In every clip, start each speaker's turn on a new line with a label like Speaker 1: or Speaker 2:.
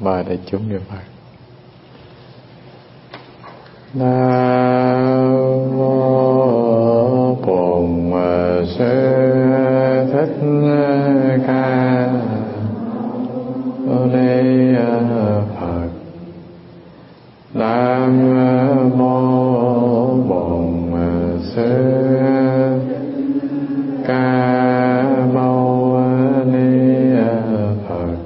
Speaker 1: Mời đại chúng niệm Phật. Nam mô Bổn Sư Thích Ca Mâu Ni Phật. Nam mô Bổn Sư Ca Mâu Ni Phật.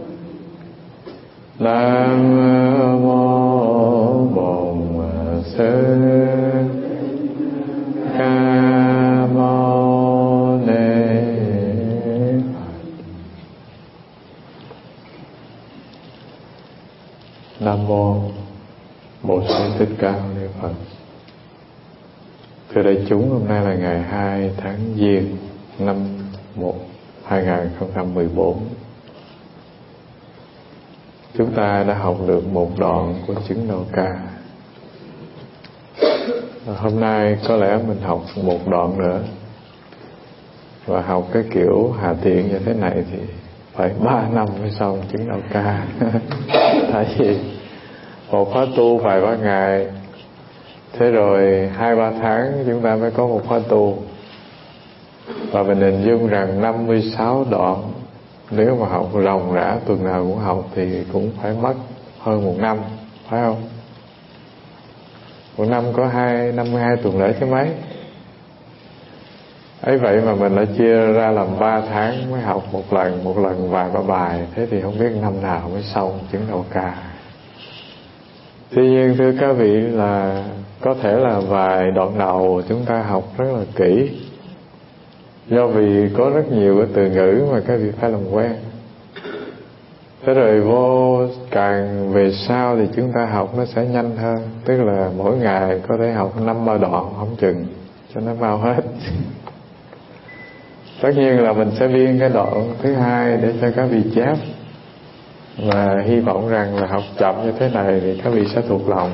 Speaker 1: Nam mô Bổn Sư Ca Mâu Ni Phật. Nam mô Bổn Sư Thích Ca Mâu Ni Phật. Thưa đại chúng, hôm nay là ngày 2 tháng Giêng năm 2014. Chúng ta đã học được một đoạn của chứng Đau Ca. Hôm nay có lẽ mình học một đoạn nữa. Và học cái kiểu hà tiện như thế này thì phải 3 năm mới xong chứng Đau Ca. Tại vì một khóa tu vài ba ngày, thế rồi 2-3 tháng chúng ta mới có một khóa tu. Và mình hình dung rằng 56 đoạn, nếu mà học ròng rã tuần nào cũng học thì cũng phải mất hơn 1 năm, phải không? 1 năm có 52 tuần lễ chứ mấy. Ấy vậy mà mình đã chia ra làm 3 tháng mới học một lần vài ba bài. Thế thì không biết năm nào mới xong chứng Đau Ca. Tuy nhiên thưa các vị, là có thể là vài đoạn đầu chúng ta học rất là kỹ, do vì có rất nhiều cái từ ngữ mà các vị phải làm quen. Thế rồi càng về sau thì chúng ta học nó sẽ nhanh hơn. Tức là mỗi ngày có thể học 5-3 đoạn không chừng, cho nó mau hết. Tất nhiên là mình sẽ biên cái đoạn thứ hai để cho các vị chép. Và hy vọng rằng là học chậm như thế này thì các vị sẽ thuộc lòng.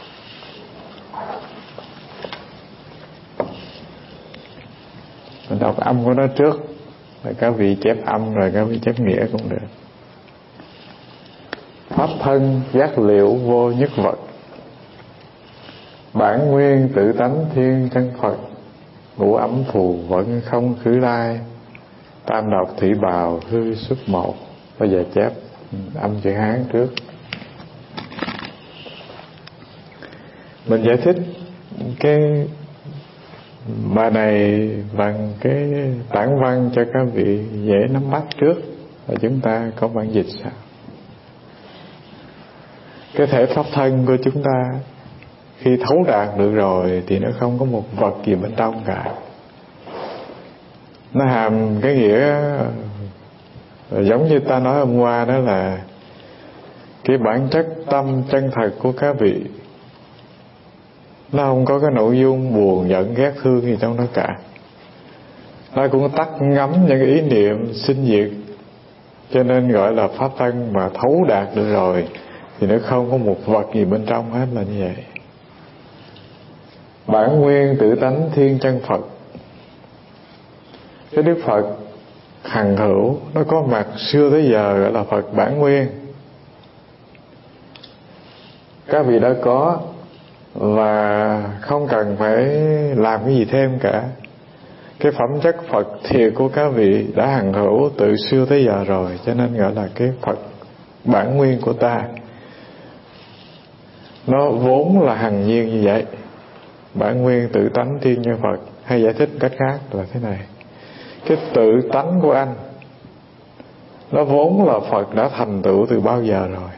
Speaker 1: Mình đọc âm của nó trước, rồi các vị chép âm, rồi các vị chép nghĩa cũng được. Pháp thân giác liệu vô nhất vật, bản nguyên tự tánh thiên chân Phật, ngũ ấm phù vẫn không khứ lai, tam độc thủy bào hư xuất một. Bây giờ chép âm chữ Hán trước. Mình giải thích cái bài này bằng cái tản văn cho các vị dễ nắm bắt trước, và chúng ta có bản dịch sao. Cái thể pháp thân của chúng ta khi thấu đạt được rồi thì nó không có một vật gì bên trong cả. Nó hàm cái nghĩa giống như ta nói hôm qua, đó là cái bản chất tâm chân thật của các vị. Nó không có cái nội dung buồn, giận, ghét, thương gì trong đó cả. Nó cũng tắt ngấm những cái ý niệm sinh diệt. Cho nên gọi là pháp thân mà thấu đạt được rồi thì nó không có một vật gì bên trong hết, là như vậy. Bản nguyên tự tánh thiên chân Phật. Cái Đức Phật hằng hữu, nó có mặt xưa tới giờ, gọi là Phật bản nguyên. Các vị đã có, và không cần phải làm cái gì thêm cả. Cái phẩm chất Phật thiệt của các vị đã hằng hữu từ xưa tới giờ rồi, cho nên gọi là cái Phật bản nguyên của ta. Nó vốn là hằng nhiên như vậy. Bản nguyên tự tánh thiên như Phật. Hay giải thích cách khác là thế này: cái tự tánh của anh nó vốn là Phật đã thành tựu từ bao giờ rồi.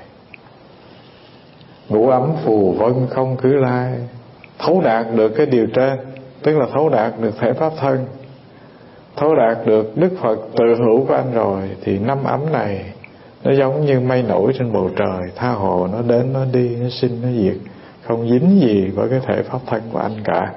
Speaker 1: Ngũ ấm phù vân không khứ lai. Thấu đạt được cái điều trên, tức là thấu đạt được thể pháp thân, thấu đạt được Đức Phật tự hữu của anh rồi, thì 5 ấm này nó giống như mây nổi trên bầu trời, tha hồ nó đến nó đi, nó sinh nó diệt, không dính gì với cái thể pháp thân của anh cả.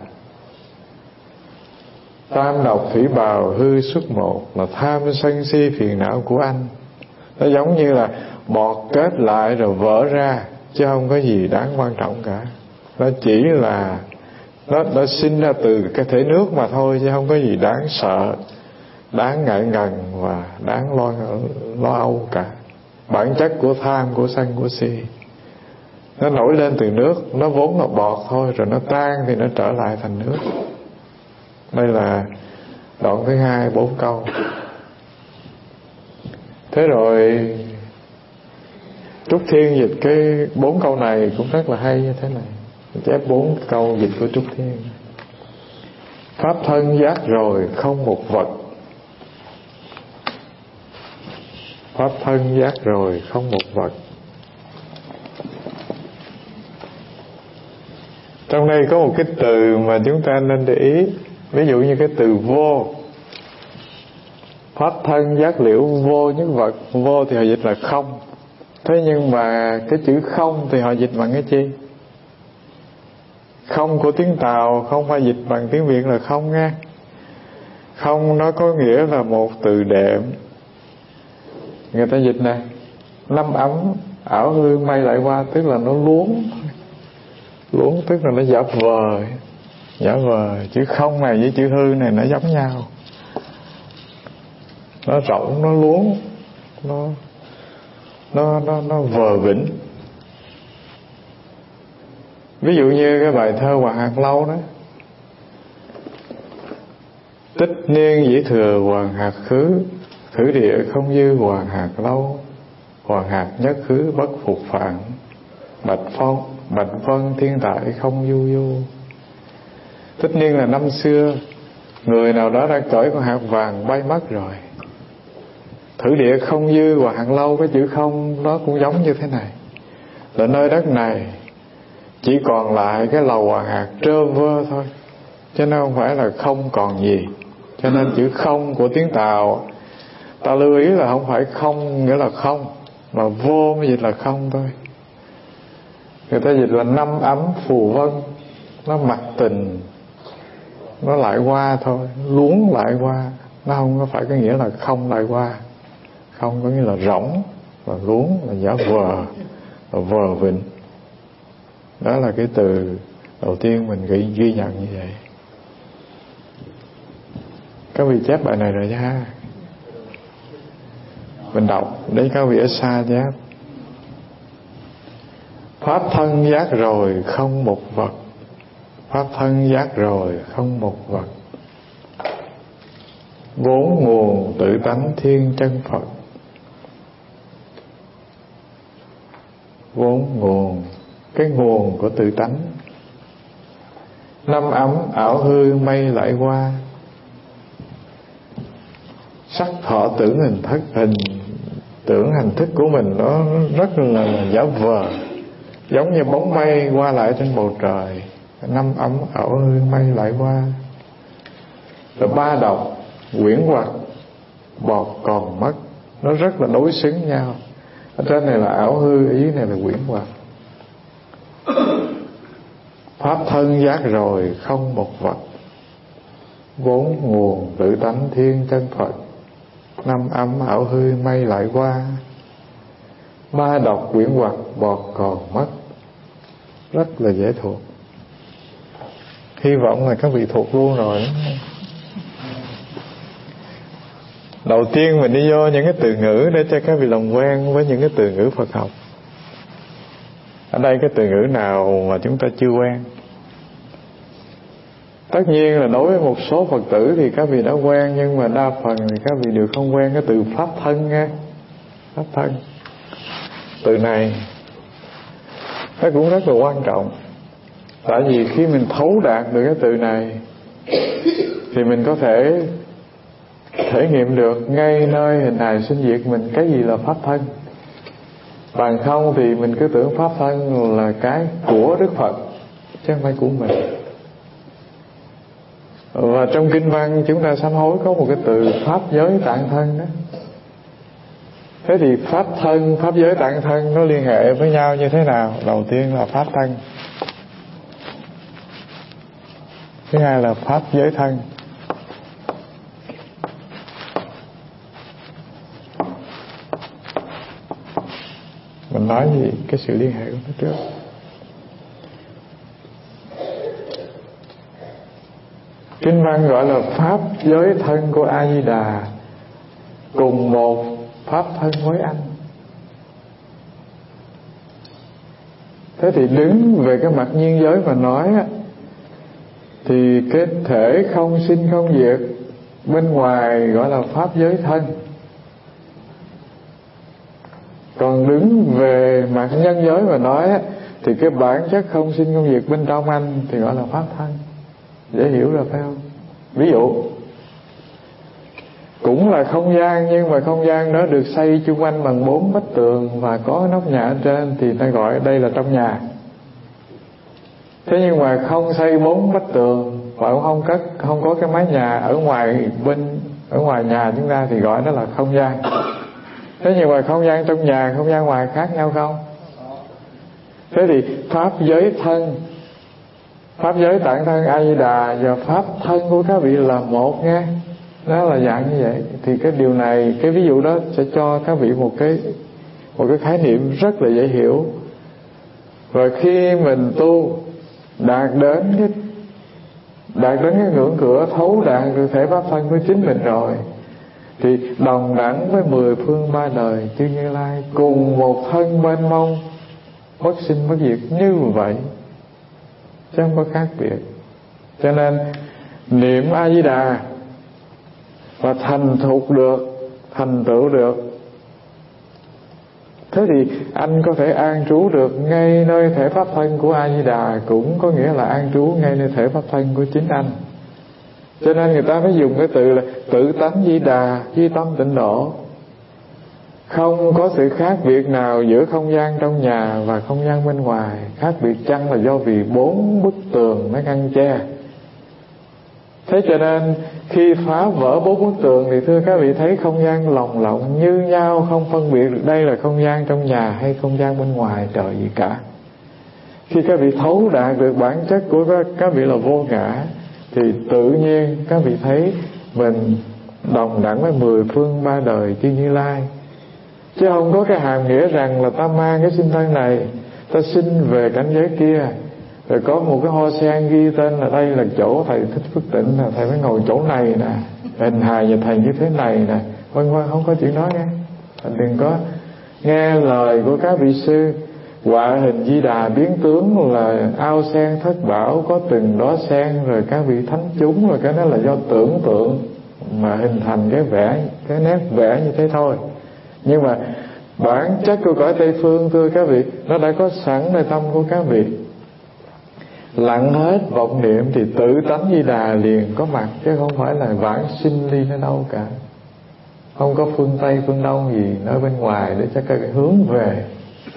Speaker 1: Tam độc thủy bào hư xuất một, là tham sân si phiền não của anh. Nó giống như là bọt kết lại rồi vỡ ra, chứ không có gì đáng quan trọng cả. Nó chỉ là nó sinh ra từ cái thể nước mà thôi, chứ không có gì đáng sợ, đáng ngại ngần và đáng lo âu cả. bản chất của tham, của sân, của si. Nó nổi lên từ nước, nó vốn là bọt thôi, rồi nó tan thì nó trở lại thành nước. Đây là đoạn thứ 2, 4 câu. Thế rồi Trúc Thiên dịch cái 4 câu này cũng rất là hay như thế này. Chép 4 câu dịch của Trúc Thiên. Pháp thân giác rồi không một vật. Pháp thân giác rồi không một vật. Trong đây có một cái từ mà chúng ta nên để ý. Ví dụ như cái từ vô. Pháp thân giác liễu vô nhất vật. Vô thì họ dịch là không. Thế nhưng mà cái chữ không thì họ dịch bằng cái chi? Không của tiếng Tàu không phải dịch bằng tiếng Việt là không nghe. Không nó có nghĩa là một từ đệm. Người ta dịch này, năm ấm ảo hư mây lại qua, tức là nó luống. Luống tức là nó giả vờ. Giả vờ. Chữ không này với chữ hư này nó giống nhau. Nó rỗng, nó luống, nó vờ vĩnh. Ví dụ như cái bài thơ Hoàng Hạt Lâu đó. Tích niên dĩ thừa hoàng hạt khứ, khử địa không dư hoàng hạt lâu. Hoàng hạt nhất khứ bất phục phản, bạch vân thiên tại không du du. Tích niên là năm xưa, người nào đó đã cởi con hạt vàng bay mất rồi. Thử địa không dư hoàng hạt lâu, cái chữ không nó cũng giống như thế này. Là nơi đất này chỉ còn lại cái lầu hoàng hạt trơ vơ thôi, chứ nó không phải là không còn gì. Cho nên chữ không của tiếng Tàu ta lưu ý là không phải không nghĩa là không, mà vô mới dịch là không thôi. Người ta dịch là năm ấm phù vân. Nó mặc tình, nó lại qua thôi, luống lại qua. Nó không có phải có nghĩa là không lại qua. Không có nghĩa là rỗng, và luống là giả vờ, và vờ vịnh. Đó là cái từ đầu tiên mình ghi nhận như vậy. Các vị chép bài này rồi chứ ha. Mình đọc để các vị ở xa chép. Pháp thân giác rồi không một vật. Pháp thân giác rồi không một vật. Vốn nguồn tự tánh thiên chân Phật. Vốn nguồn, cái nguồn của tự tánh. Năm ấm ảo hư mây lại qua. Sắc thọ tưởng hình thức, tưởng hình thức của mình nó rất là giả vờ, giống như bóng mây qua lại trên bầu trời. Năm ấm ảo hư mây lại qua. Rồi ba độc quyển hoặc bọt còn mất, nó rất là đối xứng nhau. Ở trên này là ảo hư, ở dưới này là quyển hoặc. Pháp thân giác rồi không một vật. Vốn nguồn tự tánh thiên chân Phật. Năm ấm ảo hư mây lại qua. Ba độc quyển hoặc bọt còn mất. Rất là dễ thuộc. Hy vọng là các vị thuộc luôn rồi. Đầu tiên mình đi vô những cái từ ngữ để cho các vị làm quen với những cái từ ngữ Phật học. Ở đây cái từ ngữ nào mà chúng ta chưa quen? Tất nhiên là đối với một số Phật tử thì các vị đã quen, nhưng mà đa phần thì các vị đều không quen cái từ pháp thân nghe. Pháp thân. Từ này nó cũng rất là quan trọng. Tại vì khi mình thấu đạt được cái từ này thì mình có thể thể nghiệm được ngay nơi hình hài sinh diệt mình cái gì là pháp thân. Bằng không thì mình cứ tưởng pháp thân là cái của Đức Phật chứ không phải của mình. Và trong kinh văn chúng ta sám hối có một cái từ pháp giới tạng thân đó. Thế thì pháp thân, pháp giới tạng thân nó liên hệ với nhau như thế nào? Đầu tiên là pháp thân, thứ hai là pháp giới thân. Mình nói gì cái sự liên hệ của nó trước. Kinh văn gọi là pháp giới thân của A Di Đà cùng một pháp thân với anh. Thế thì đứng về cái mặt nhiên giới mà nói á, thì cái thể không sinh không diệt bên ngoài gọi là pháp giới thân. Còn đứng về mặt nhân giới mà nói á, thì cái bản chất không sinh không diệt bên trong anh thì gọi là pháp thân. Dễ hiểu rồi phải không? Ví dụ cũng là không gian, nhưng mà không gian đó được xây chung quanh bằng 4 vách tường và có nóc nhà ở trên, thì ta gọi đây là trong nhà. Thế nhưng mà không xây 4 vách tường và cũng không có cái mái nhà ở ngoài nhà chúng ta thì gọi đó là không gian. Thế nhưng mà không gian trong nhà, không gian ngoài khác nhau không? Thế thì pháp giới thân, pháp giới tạng thân A Di Đà và pháp thân của các vị là một nghe. Nó là dạng như vậy. Thì cái điều này, cái ví dụ đó sẽ cho các vị một cái khái niệm rất là dễ hiểu. Và khi mình tu đạt đến cái ngưỡng cửa thấu đạt được thể pháp thân của chính mình rồi, thì đồng đẳng với 10 phương 3 đời chư Như Lai, cùng một thân mênh mông, bất sinh bất diệt như vậy, chứ không có khác biệt. Cho nên niệm A Di Đà và thành tựu được, thế thì anh có thể an trú được ngay nơi thể pháp thân của A Di Đà, cũng có nghĩa là an trú ngay nơi thể pháp thân của chính anh. Cho nên người ta mới dùng cái từ là tự tánh Di Đà, duy tâm tịnh độ. Không có sự khác biệt nào giữa không gian trong nhà và không gian bên ngoài. Khác biệt chăng là do vì 4 bức tường nó ngăn che. Thế cho nên khi phá vỡ 4 bức tường thì thưa các vị thấy không gian lồng lộng như nhau, không phân biệt được đây là không gian trong nhà hay không gian bên ngoài trời gì cả. Khi các vị thấu đạt được bản chất của các vị là vô ngã, thì tự nhiên các vị thấy mình đồng đẳng với 10 phương 3 đời chư Như Lai. Chứ không có cái hàm nghĩa rằng là ta mang cái sinh thân này, ta sinh về cảnh giới kia, rồi có một cái hoa sen ghi tên là đây là chỗ thầy Thích Phước Tịnh, là thầy phải ngồi chỗ này nè, hình hài nhà thầy như thế này nè, vân vân. Không có chuyện đó nghe. Đừng có nghe lời của các vị sư họa hình Di Đà biến tướng là ao sen thất bảo có từng đó sen, rồi các vị thánh chúng, rồi cái đó là do tưởng tượng mà hình thành cái nét vẽ như thế thôi. Nhưng mà bản chất của cõi Tây Phương thưa các vị, nó đã có sẵn nơi tâm của các vị. Lặng hết vọng niệm thì tự tánh Di Đà liền có mặt, chứ không phải là vãng sinh đi nơi đâu cả. Không có phương Tây phương Đông gì ở bên ngoài để cho các vị hướng về.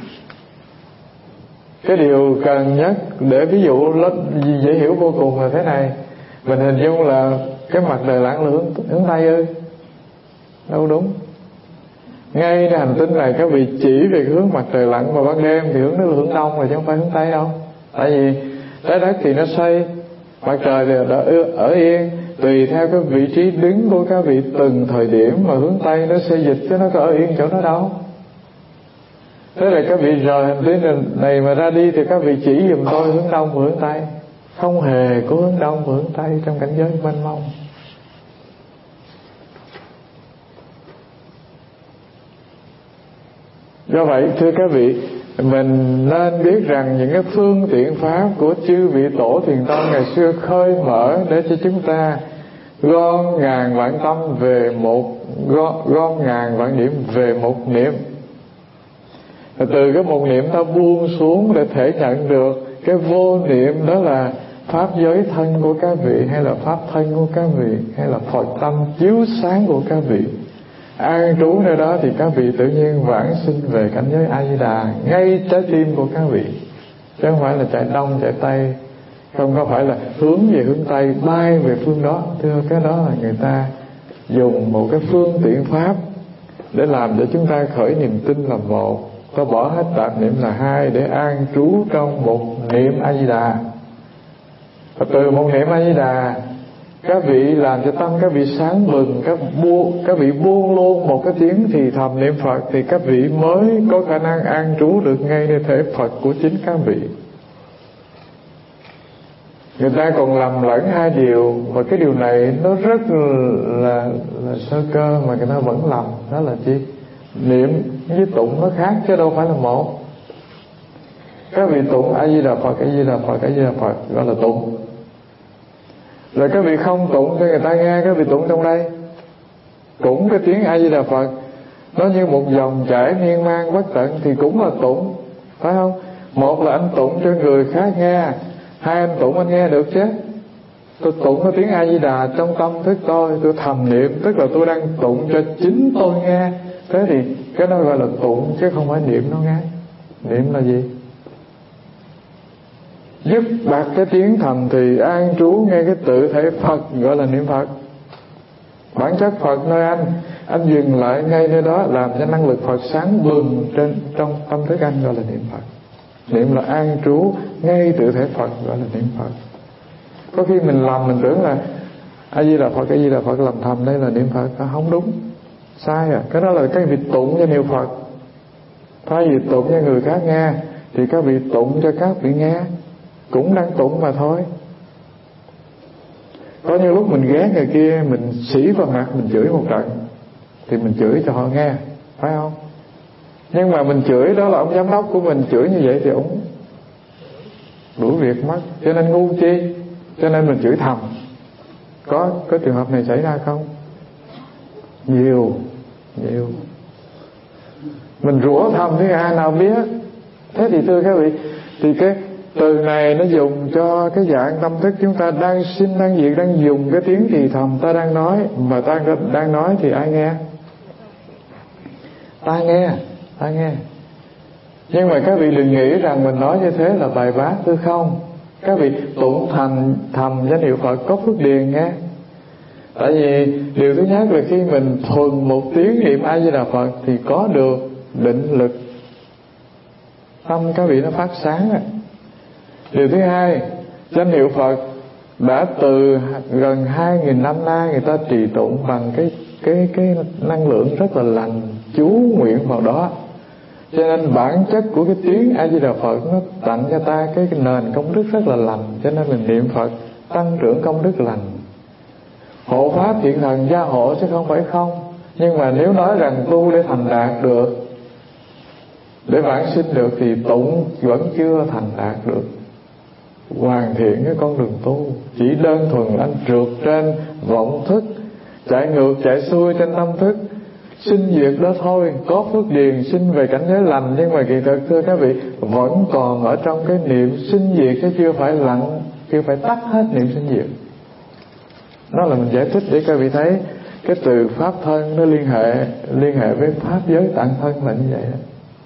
Speaker 1: Cái điều cần nhất để ví dụ dễ hiểu vô cùng là thế này. Mình hình dung là cái mặt trời lặn là hướng Tây ư? Đâu đúng. Ngay cái hành tinh này các vị chỉ về hướng mặt trời lặn vào ban đêm thì hướng đó là hướng Đông rồi, chứ không phải hướng Tây đâu. Tại vì trái đất thì nó xoay, mặt trời thì ở yên, tùy theo cái vị trí đứng của các vị từng thời điểm mà hướng Tây nó xê dịch, chứ nó có ở yên chỗ đó đâu. Thế là các vị rời hành tinh này mà ra đi thì các vị chỉ giùm tôi hướng Đông và hướng Tây. Không hề có hướng Đông và hướng Tây trong cảnh giới mênh mông. Do vậy thưa các vị, mình nên biết rằng những cái phương tiện pháp của chư vị tổ thiền tông ngày xưa khơi mở để cho chúng ta gom ngàn vạn tâm về gom ngàn vạn niệm về một niệm. Từ cái một niệm ta buông xuống để thể nhận được cái vô niệm, đó là pháp giới thân của các vị, hay là pháp thân của các vị, hay là Phật tâm chiếu sáng của các vị. An trú nơi đó thì các vị tự nhiên vãng sinh về cảnh giới A Di Đà ngay trái tim của các vị, chứ không phải là chạy đông chạy tây, không có phải là hướng về hướng Tây bay về phương đó. Thưa, cái đó là người ta dùng một cái phương tiện pháp để làm cho chúng ta khởi niềm tin là một, ta bỏ hết tạp niệm là hai, để an trú trong một niệm A Di Đà. Và từ một niệm A Di Đà, các vị làm cho tâm các vị sáng bừng, các vị buông luôn một cái tiếng thì thầm niệm Phật, thì các vị mới có khả năng an trú được ngay nơi thể Phật của chính các vị. Người ta còn lầm lẫn hai điều, và cái điều này nó rất là sơ cơ mà người ta vẫn lầm. Đó là chi? Niệm với tụng nó khác chứ đâu phải là một. Các vị tụng A Di Đà Phật, A Di Đà Phật, A Di Đà Phật gọi là tụng. Rồi các vị không tụng cho người ta nghe, các vị tụng trong đây cũng cái tiếng A Di Đà Phật nó như một dòng chảy miên man bất tận thì cũng là tụng, phải không? Một là anh tụng cho người khác nghe, hai anh tụng anh nghe được chứ. Tôi tụng cái tiếng A Di Đà trong tâm thức tôi thầm niệm, tức là tôi đang tụng cho chính tôi nghe. Thế thì cái đó gọi là tụng chứ không phải niệm nó nghe. Niệm là gì? Dứt bạc cái tiếng thầm thì an trú ngay cái tự thể Phật gọi là niệm Phật. Bản chất Phật nơi anh dừng lại ngay nơi đó, làm cho năng lực Phật sáng bừng trong tâm thức anh gọi là niệm Phật. Niệm là an trú ngay tự thể Phật gọi là niệm Phật. Có khi mình lầm, mình tưởng là A Di Đà Phật, A Di Đà Phật làm thầm đây là niệm Phật, không đúng, sai à. Cái đó là các vị tụng cho niệm Phật. Thay vì tụng cho người khác nghe thì các vị tụng cho các vị nghe, cũng đang tụng mà thôi. Có những lúc mình ghét người kia, mình xỉ vào mặt, mình chửi một trận thì mình chửi cho họ nghe, phải không? Nhưng mà mình chửi đó là ông giám đốc của mình, chửi như vậy thì ông đuổi việc mất. Cho nên ngu chi, cho nên mình chửi thầm. Có trường hợp này xảy ra không? Nhiều. Mình rủa thầm thì ai nào biết. Thế thì thưa các vị, thì cái từ này nó dùng cho cái dạng tâm thức chúng ta đang sinh, đang diệt, đang dùng cái tiếng thì thầm ta đang nói. Mà ta đang nói thì ai nghe? Ta nghe. Nhưng mà các vị đừng nghĩ rằng mình nói như thế là bài bác, thưa không. Các vị tụng thầm danh hiệu Phật có phước điền nghe. Tại vì điều thứ nhất là khi mình thuần một tiếng niệm A Di Đà Phật thì có được định lực, tâm các vị nó phát sáng. Điều thứ hai, danh hiệu Phật đã từ gần 2.000 năm nay người ta trì tụng bằng cái năng lượng rất là lành, chú nguyện vào đó. Cho nên bản chất của cái tiếng A Di Đà Phật nó tặng cho ta cái nền công đức rất là lành. Cho nên mình niệm Phật tăng trưởng công đức lành. Hộ pháp thiện thần gia hộ chứ không phải không. Nhưng mà nếu nói rằng tu để thành đạt được, để vãng sinh được thì tụng vẫn chưa thành đạt được, hoàn thiện cái con đường tu. Chỉ đơn thuần anh trượt trên vọng thức, chạy ngược chạy xuôi trên tâm thức, sinh diệt đó thôi. Có phước điền sinh về cảnh giới lành, nhưng mà kỳ thực thưa các vị vẫn còn ở trong cái niệm sinh diệt, chứ chưa phải lặng, chưa phải tắt hết niệm sinh diệt. Đó là mình giải thích để các vị thấy cái từ pháp thân nó liên hệ với pháp giới tạng thân là như vậy đó.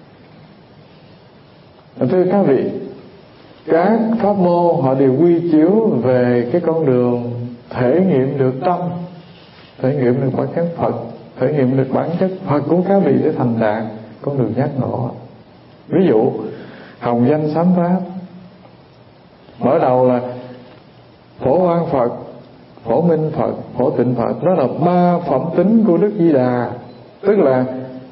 Speaker 1: Thưa các vị, các pháp môn họ đều quy chiếu về cái con đường thể nghiệm được tâm, thể nghiệm được bản chất Phật, thể nghiệm được bản chất Phật của các vị để thành đạt con đường giác ngộ. Ví dụ hồng danh sám pháp, mở đầu là phổ quang Phật, phổ minh Phật, phổ tịnh Phật. Đó là ba phẩm tính của Đức Di Đà, tức là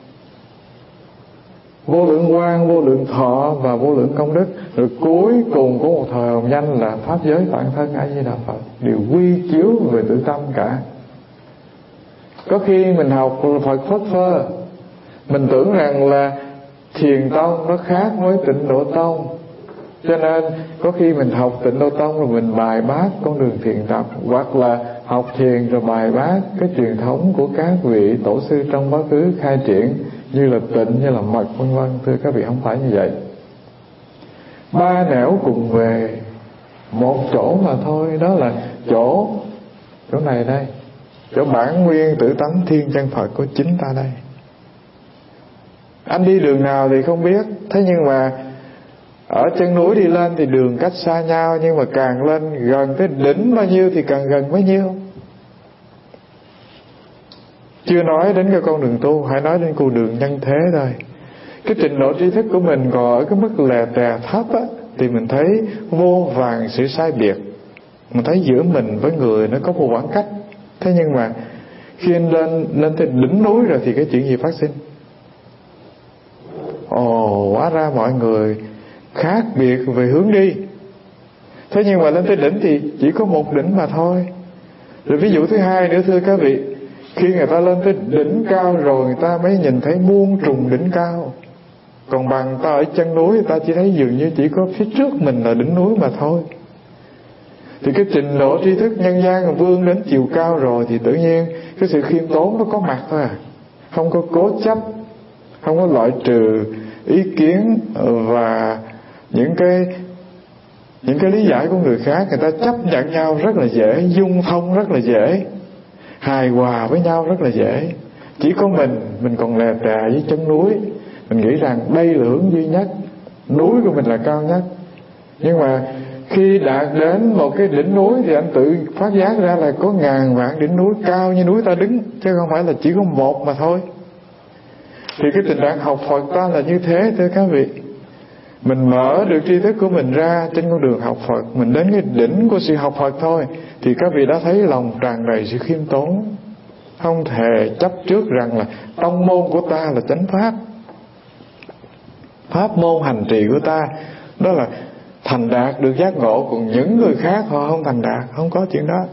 Speaker 1: vô lượng quang, vô lượng thọ và vô lượng công đức. Rồi cuối cùng của một thời hồng danh là pháp giới bản thân A Di Đà Phật, đều quy chiếu về tự tâm cả. Có khi mình học Phật phất phơ, mình tưởng rằng là thiền tông nó khác với tịnh độ tông, cho nên có khi mình học tịnh độ tông rồi mình bài bác con đường thiền tập, hoặc là học thiền rồi bài bác cái truyền thống của các vị tổ sư trong quá khứ khai triển, như là tịnh, như là mật, vân vân. Thưa các vị, không phải như vậy. Ba nẻo cùng về một chỗ mà thôi. Đó là chỗ này đây, chỗ bản nguyên tự tánh thiên chân Phật của chính ta đây. Anh đi đường nào thì không biết, thế nhưng mà ở chân núi đi lên thì đường cách xa nhau, nhưng mà càng lên gần tới đỉnh bao nhiêu thì càng gần bấy nhiêu. Chưa nói đến cái con đường tu, hãy nói đến con đường nhân thế thôi. Cái trình độ tri thức của mình còn ở cái mức lè tè thấp á, thì mình thấy vô vàn sự sai biệt. Mình thấy giữa mình với người nó có một khoảng cách. Thế nhưng mà khi anh lên tới đỉnh núi rồi thì cái chuyện gì phát sinh? Hóa ra mọi người khác biệt về hướng đi. Thế nhưng mà lên tới đỉnh thì chỉ có một đỉnh mà thôi. Rồi ví dụ thứ hai nữa thưa các vị, khi người ta lên tới đỉnh cao rồi, người ta mới nhìn thấy muôn trùng đỉnh cao. Còn bằng ta ở chân núi, ta chỉ thấy dường như chỉ có phía trước mình là đỉnh núi mà thôi. Thì cái trình độ tri thức nhân gian vươn đến chiều cao rồi thì tự nhiên cái sự khiêm tốn nó có mặt thôi à. Không có cố chấp, không có loại trừ ý kiến và những cái lý giải của người khác. Người ta chấp nhận nhau rất là dễ, dung thông rất là dễ, hài hòa với nhau rất là dễ. Chỉ có mình còn lè tè với chân núi. Mình nghĩ rằng đây là hướng duy nhất, núi của mình là cao nhất. Nhưng mà khi đạt đến một cái đỉnh núi thì anh tự phát giác ra là có ngàn vạn đỉnh núi cao như núi ta đứng, chứ không phải là chỉ có một mà thôi. Thì cái tình trạng học Phật ta là như thế, thưa các vị. Mình mở được tri thức của mình ra trên con đường học Phật, mình đến cái đỉnh của sự học Phật thôi, thì các vị đã thấy lòng tràn đầy sự khiêm tốn. Không thể chấp trước rằng là tông môn của ta là chánh pháp, pháp môn hành trì của ta đó là thành đạt được giác ngộ, còn những người khác họ không thành đạt, không có chuyện đó.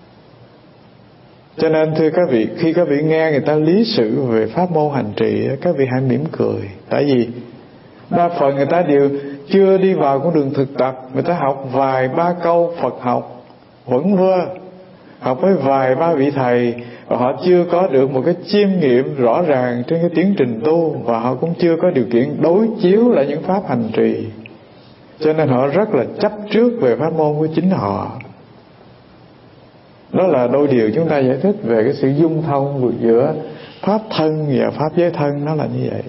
Speaker 1: Cho nên thưa các vị, khi các vị nghe người ta lý sự về pháp môn hành trì, các vị hãy mỉm cười. Tại vì đa phần người ta đều chưa đi vào con đường thực tập. Người ta học vài ba câu Phật học vẩn vơ, học với vài ba vị thầy, và họ chưa có được một cái chiêm nghiệm rõ ràng trên cái tiến trình tu, và họ cũng chưa có điều kiện đối chiếu lại những pháp hành trì. Cho nên họ rất là chấp trước về pháp môn của chính họ. Đó là đôi điều chúng ta giải thích về cái sự dung thông giữa pháp thân và pháp giới thân, nó là như vậy.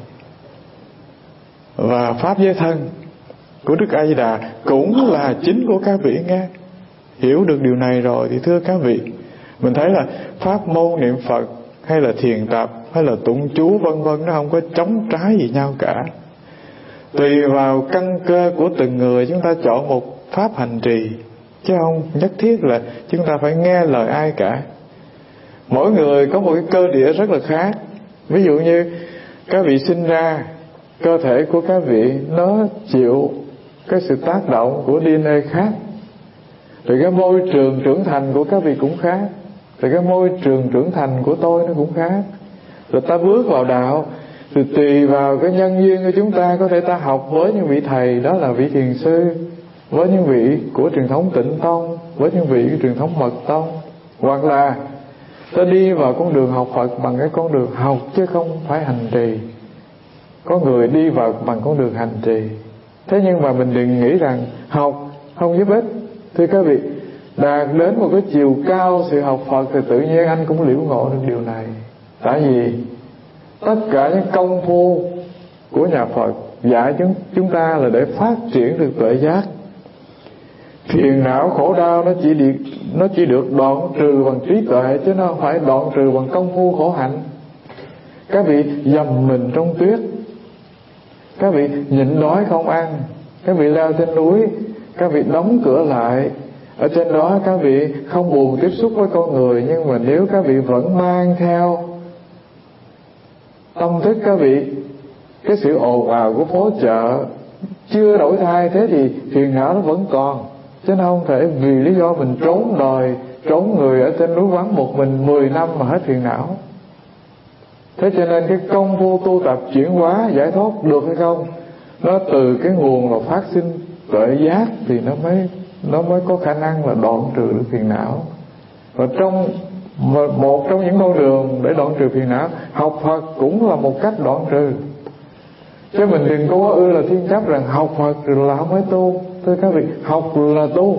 Speaker 1: Và pháp giới thân của Đức A Di Đà cũng là chính của các vị nghe. Hiểu được điều này rồi thì thưa các vị, mình thấy là pháp môn niệm Phật hay là thiền tập hay là tụng chú vân vân, nó không có chống trái gì nhau cả. Tùy vào căn cơ của từng người chúng ta chọn một pháp hành trì, chứ không nhất thiết là chúng ta phải nghe lời ai cả. Mỗi người có một cái cơ địa rất là khác. Ví dụ như các vị sinh ra, cơ thể của các vị nó chịu cái sự tác động của DNA khác. Rồi cái môi trường trưởng thành của các vị cũng khác. Rồi cái môi trường trưởng thành của tôi nó cũng khác. Rồi ta bước vào đạo thì tùy vào cái nhân duyên của chúng ta, có thể ta học với những vị thầy đó là vị thiền sư, với những vị của truyền thống Tịnh Tông, với những vị của truyền thống Mật Tông, hoặc là ta đi vào con đường học Phật bằng cái con đường học chứ không phải hành trì. Có người đi vào bằng con đường hành trì. Thế nhưng mà mình đừng nghĩ rằng học không giúp ích. Thưa các vị, đạt đến một cái chiều cao sự học Phật thì tự nhiên anh cũng liễu ngộ được điều này. Tại vì tất cả những công phu của nhà Phật dạy chúng ta là để phát triển được tuệ giác. Phiền não khổ đau nó chỉ được đoạn trừ bằng trí tuệ, chứ nó không phải đoạn trừ bằng công phu khổ hạnh. Các vị dầm mình trong tuyết, các vị nhịn đói không ăn, các vị leo trên núi, các vị đóng cửa lại. Ở trên đó các vị không buồn tiếp xúc với con người, nhưng mà nếu các vị vẫn mang theo tâm thức các vị cái sự ồn ào của phố chợ chưa đổi thay, thế thì phiền não nó vẫn còn. Chứ nó không thể vì lý do mình trốn đời, trốn người ở trên núi vắng một mình 10 năm mà hết phiền não. Thế cho nên cái công phu tu tập chuyển hóa giải thoát được hay không, nó từ cái nguồn là phát sinh tuệ giác thì nó mới có khả năng là đoạn trừ được phiền não. Và một trong những con đường để đoạn trừ phiền não, học Phật cũng là một cách đoạn trừ. Chứ mình đừng có là thiên chấp rằng học Phật là không phải tu. Thưa các vị, học là tu.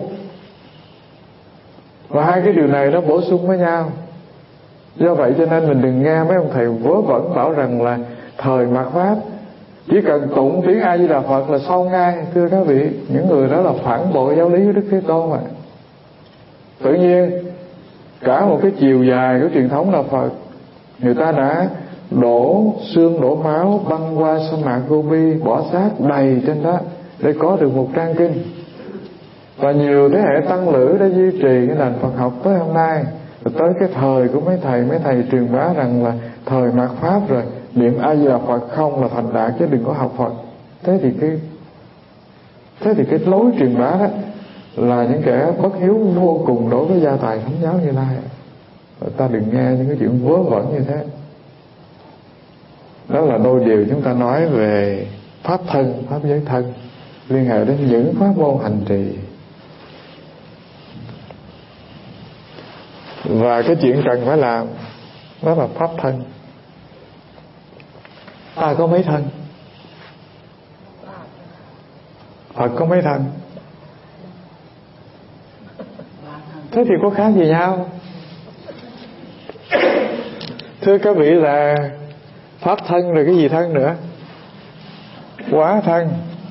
Speaker 1: Và hai cái điều này nó bổ sung với nhau. Do vậy cho nên mình đừng nghe mấy ông thầy vớ vẩn bảo rằng là thời mạt Pháp chỉ cần tụng tiếng A Di Đà Phật là xong ngay. Thưa các vị, những người đó là phản bội giáo lý của Đức Thế Tôn mà. Tự nhiên cả một cái chiều dài của truyền thống đạo Phật, người ta đã đổ xương đổ máu băng qua sa mạc Gobi, bỏ xác đầy trên đó để có được một trang kinh. Và nhiều thế hệ tăng lữ đã duy trì cái nền Phật học tới hôm nay. Rồi tới cái thời của mấy thầy truyền bá rằng là thời mạt Pháp rồi, niệm A Di Đà Phật không là thành đạt chứ đừng có học Phật. Thế thì cái lối truyền bá đó là những kẻ bất hiếu vô cùng đối với gia tài Thánh giáo Như Lai. Ta đừng nghe những cái chuyện vớ vẩn như thế. Đó là đôi điều chúng ta nói về pháp thân, pháp giới thân, liên hệ đến những pháp môn hành trì. Và cái chuyện cần phải làm đó là pháp thân. Ta có mấy thân? Phật có mấy thân? Thế thì có khác gì nhau? Thưa các vị, là pháp thân rồi cái gì thân nữa? Hóa thân.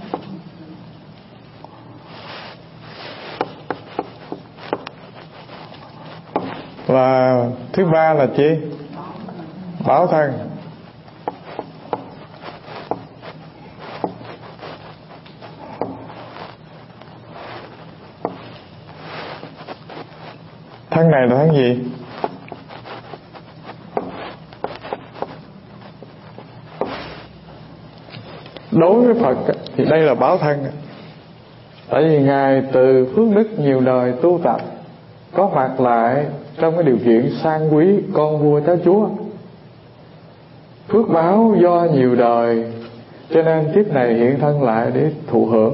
Speaker 1: Và thứ ba là chi? Bảo thân. Thân này là thân gì? Đối với Phật thì đây là báo thân. Tại vì Ngài từ phước đức nhiều đời tu tập, có mặt lại trong cái điều kiện sang quý con vua cháu chúa. Phước báo do nhiều đời, cho nên kiếp này hiện thân lại để thụ hưởng.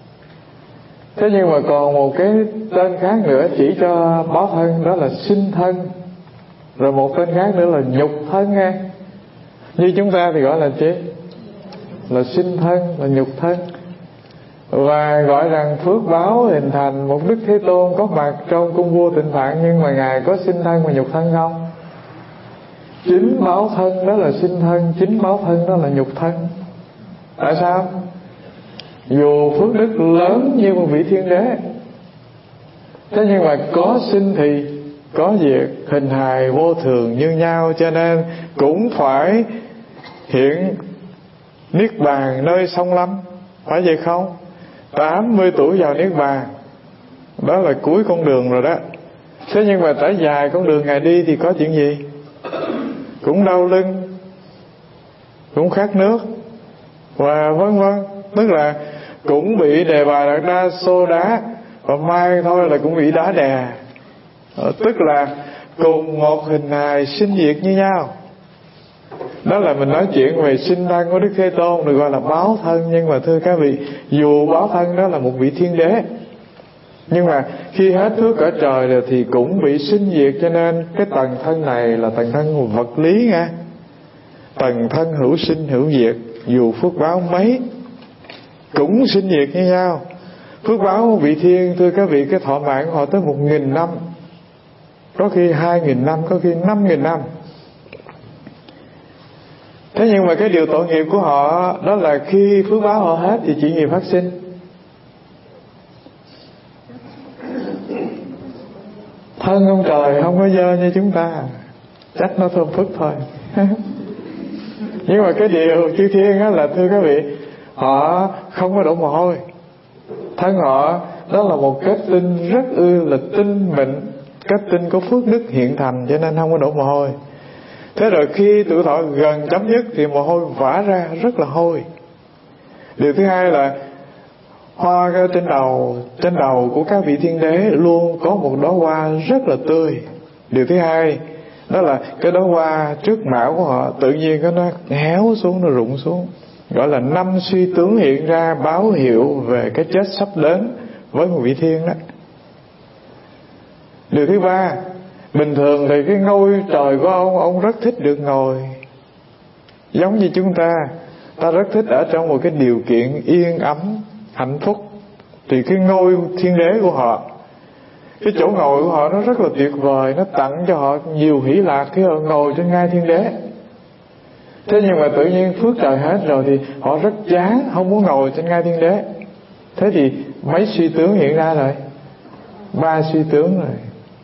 Speaker 1: Thế nhưng mà còn một cái tên khác nữa chỉ cho báo thân, đó là sinh thân. Rồi một tên khác nữa là nhục thân nghe. Như chúng ta thì gọi là chi? Là sinh thân, là nhục thân. Và gọi rằng phước báo hình thành một Đức Thế Tôn có mặt trong cung vua Tịnh Phạn, nhưng mà Ngài có sinh thân và nhục thân không? Chính báo thân đó là sinh thân, chính báo thân đó là nhục thân. Tại sao? Dù phước đức lớn như một vị thiên đế, thế nhưng mà có sinh thì có diệt, hình hài vô thường như nhau, cho nên cũng phải hiện niết bàn nơi sông Lâm. Phải vậy không? 80 tuổi vào niết bàn, đó là cuối con đường rồi đó. Thế nhưng mà trải dài con đường Ngài đi thì có chuyện gì? Cũng đau lưng, cũng khát nước, và vân vân. Tức là cũng bị đề bà Đạt Đa xô đá, và mai thôi là cũng bị đá đè. Tức là cùng một hình hài sinh diệt như nhau. Đó là mình nói chuyện về sinh thân của Đức Thế Tôn, được gọi là báo thân. Nhưng mà thưa các vị, dù báo thân đó là một vị thiên đế, nhưng mà khi hết phước cõi trời rồi thì cũng bị sinh diệt. Cho nên cái tầng thân này là tầng thân vật lý nha. Tầng thân hữu sinh hữu diệt, dù phước báo mấy cũng sinh diệt như nhau. Phước báo vị thiên, thưa các vị, cái thọ mạng của họ tới 1.000 năm, có khi 2.000 năm, có khi 5.000 năm. Thế nhưng mà cái điều tội nghiệp của họ đó là khi phước báo họ hết thì chuyện gì phát sinh? Thân ông trời không có dơ như chúng ta, chắc nó thơm phức thôi. Nhưng mà cái điều chư thiên đó là, thưa các vị, họ không có đổ mồ hôi. Thân họ đó là một kết tinh rất là tinh mịn, kết tinh có phước đức hiện thành, cho nên không có đổ mồ hôi. Thế rồi khi tuổi thọ gần chấm dứt thì mồ hôi vã ra rất là hôi. Điều thứ hai là hoa trên đầu của các vị thiên đế luôn có một đóa hoa rất là tươi. Điều thứ hai đó là cái đóa hoa trước mão của họ tự nhiên nó héo xuống, nó rụng xuống, gọi là 5 suy tướng hiện ra, báo hiệu về cái chết sắp đến với một vị thiên đó. Điều thứ ba, bình thường thì cái ngôi trời của ông rất thích được ngồi, giống như chúng ta rất thích ở trong một cái điều kiện yên ấm, hạnh phúc. Thì cái ngôi thiên đế của họ, cái chỗ ngồi của họ nó rất là tuyệt vời, nó tặng cho họ nhiều hỷ lạc khi họ ngồi trên ngai thiên đế. Thế nhưng mà tự nhiên phước trời hết rồi thì họ rất chán, không muốn ngồi trên ngai thiên đế. Thế thì mấy suy tướng hiện ra rồi? 3 suy tướng rồi.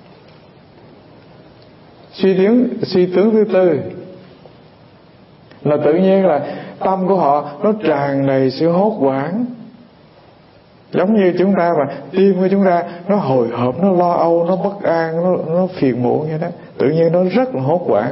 Speaker 1: Suy tướng thứ tư là tự nhiên là tâm của họ nó tràn đầy sự hốt hoảng, giống như chúng ta mà tim của chúng ta nó hồi hộp, nó lo âu, nó bất an, nó phiền muộn vậy đó. Tự nhiên nó rất là hốt hoảng.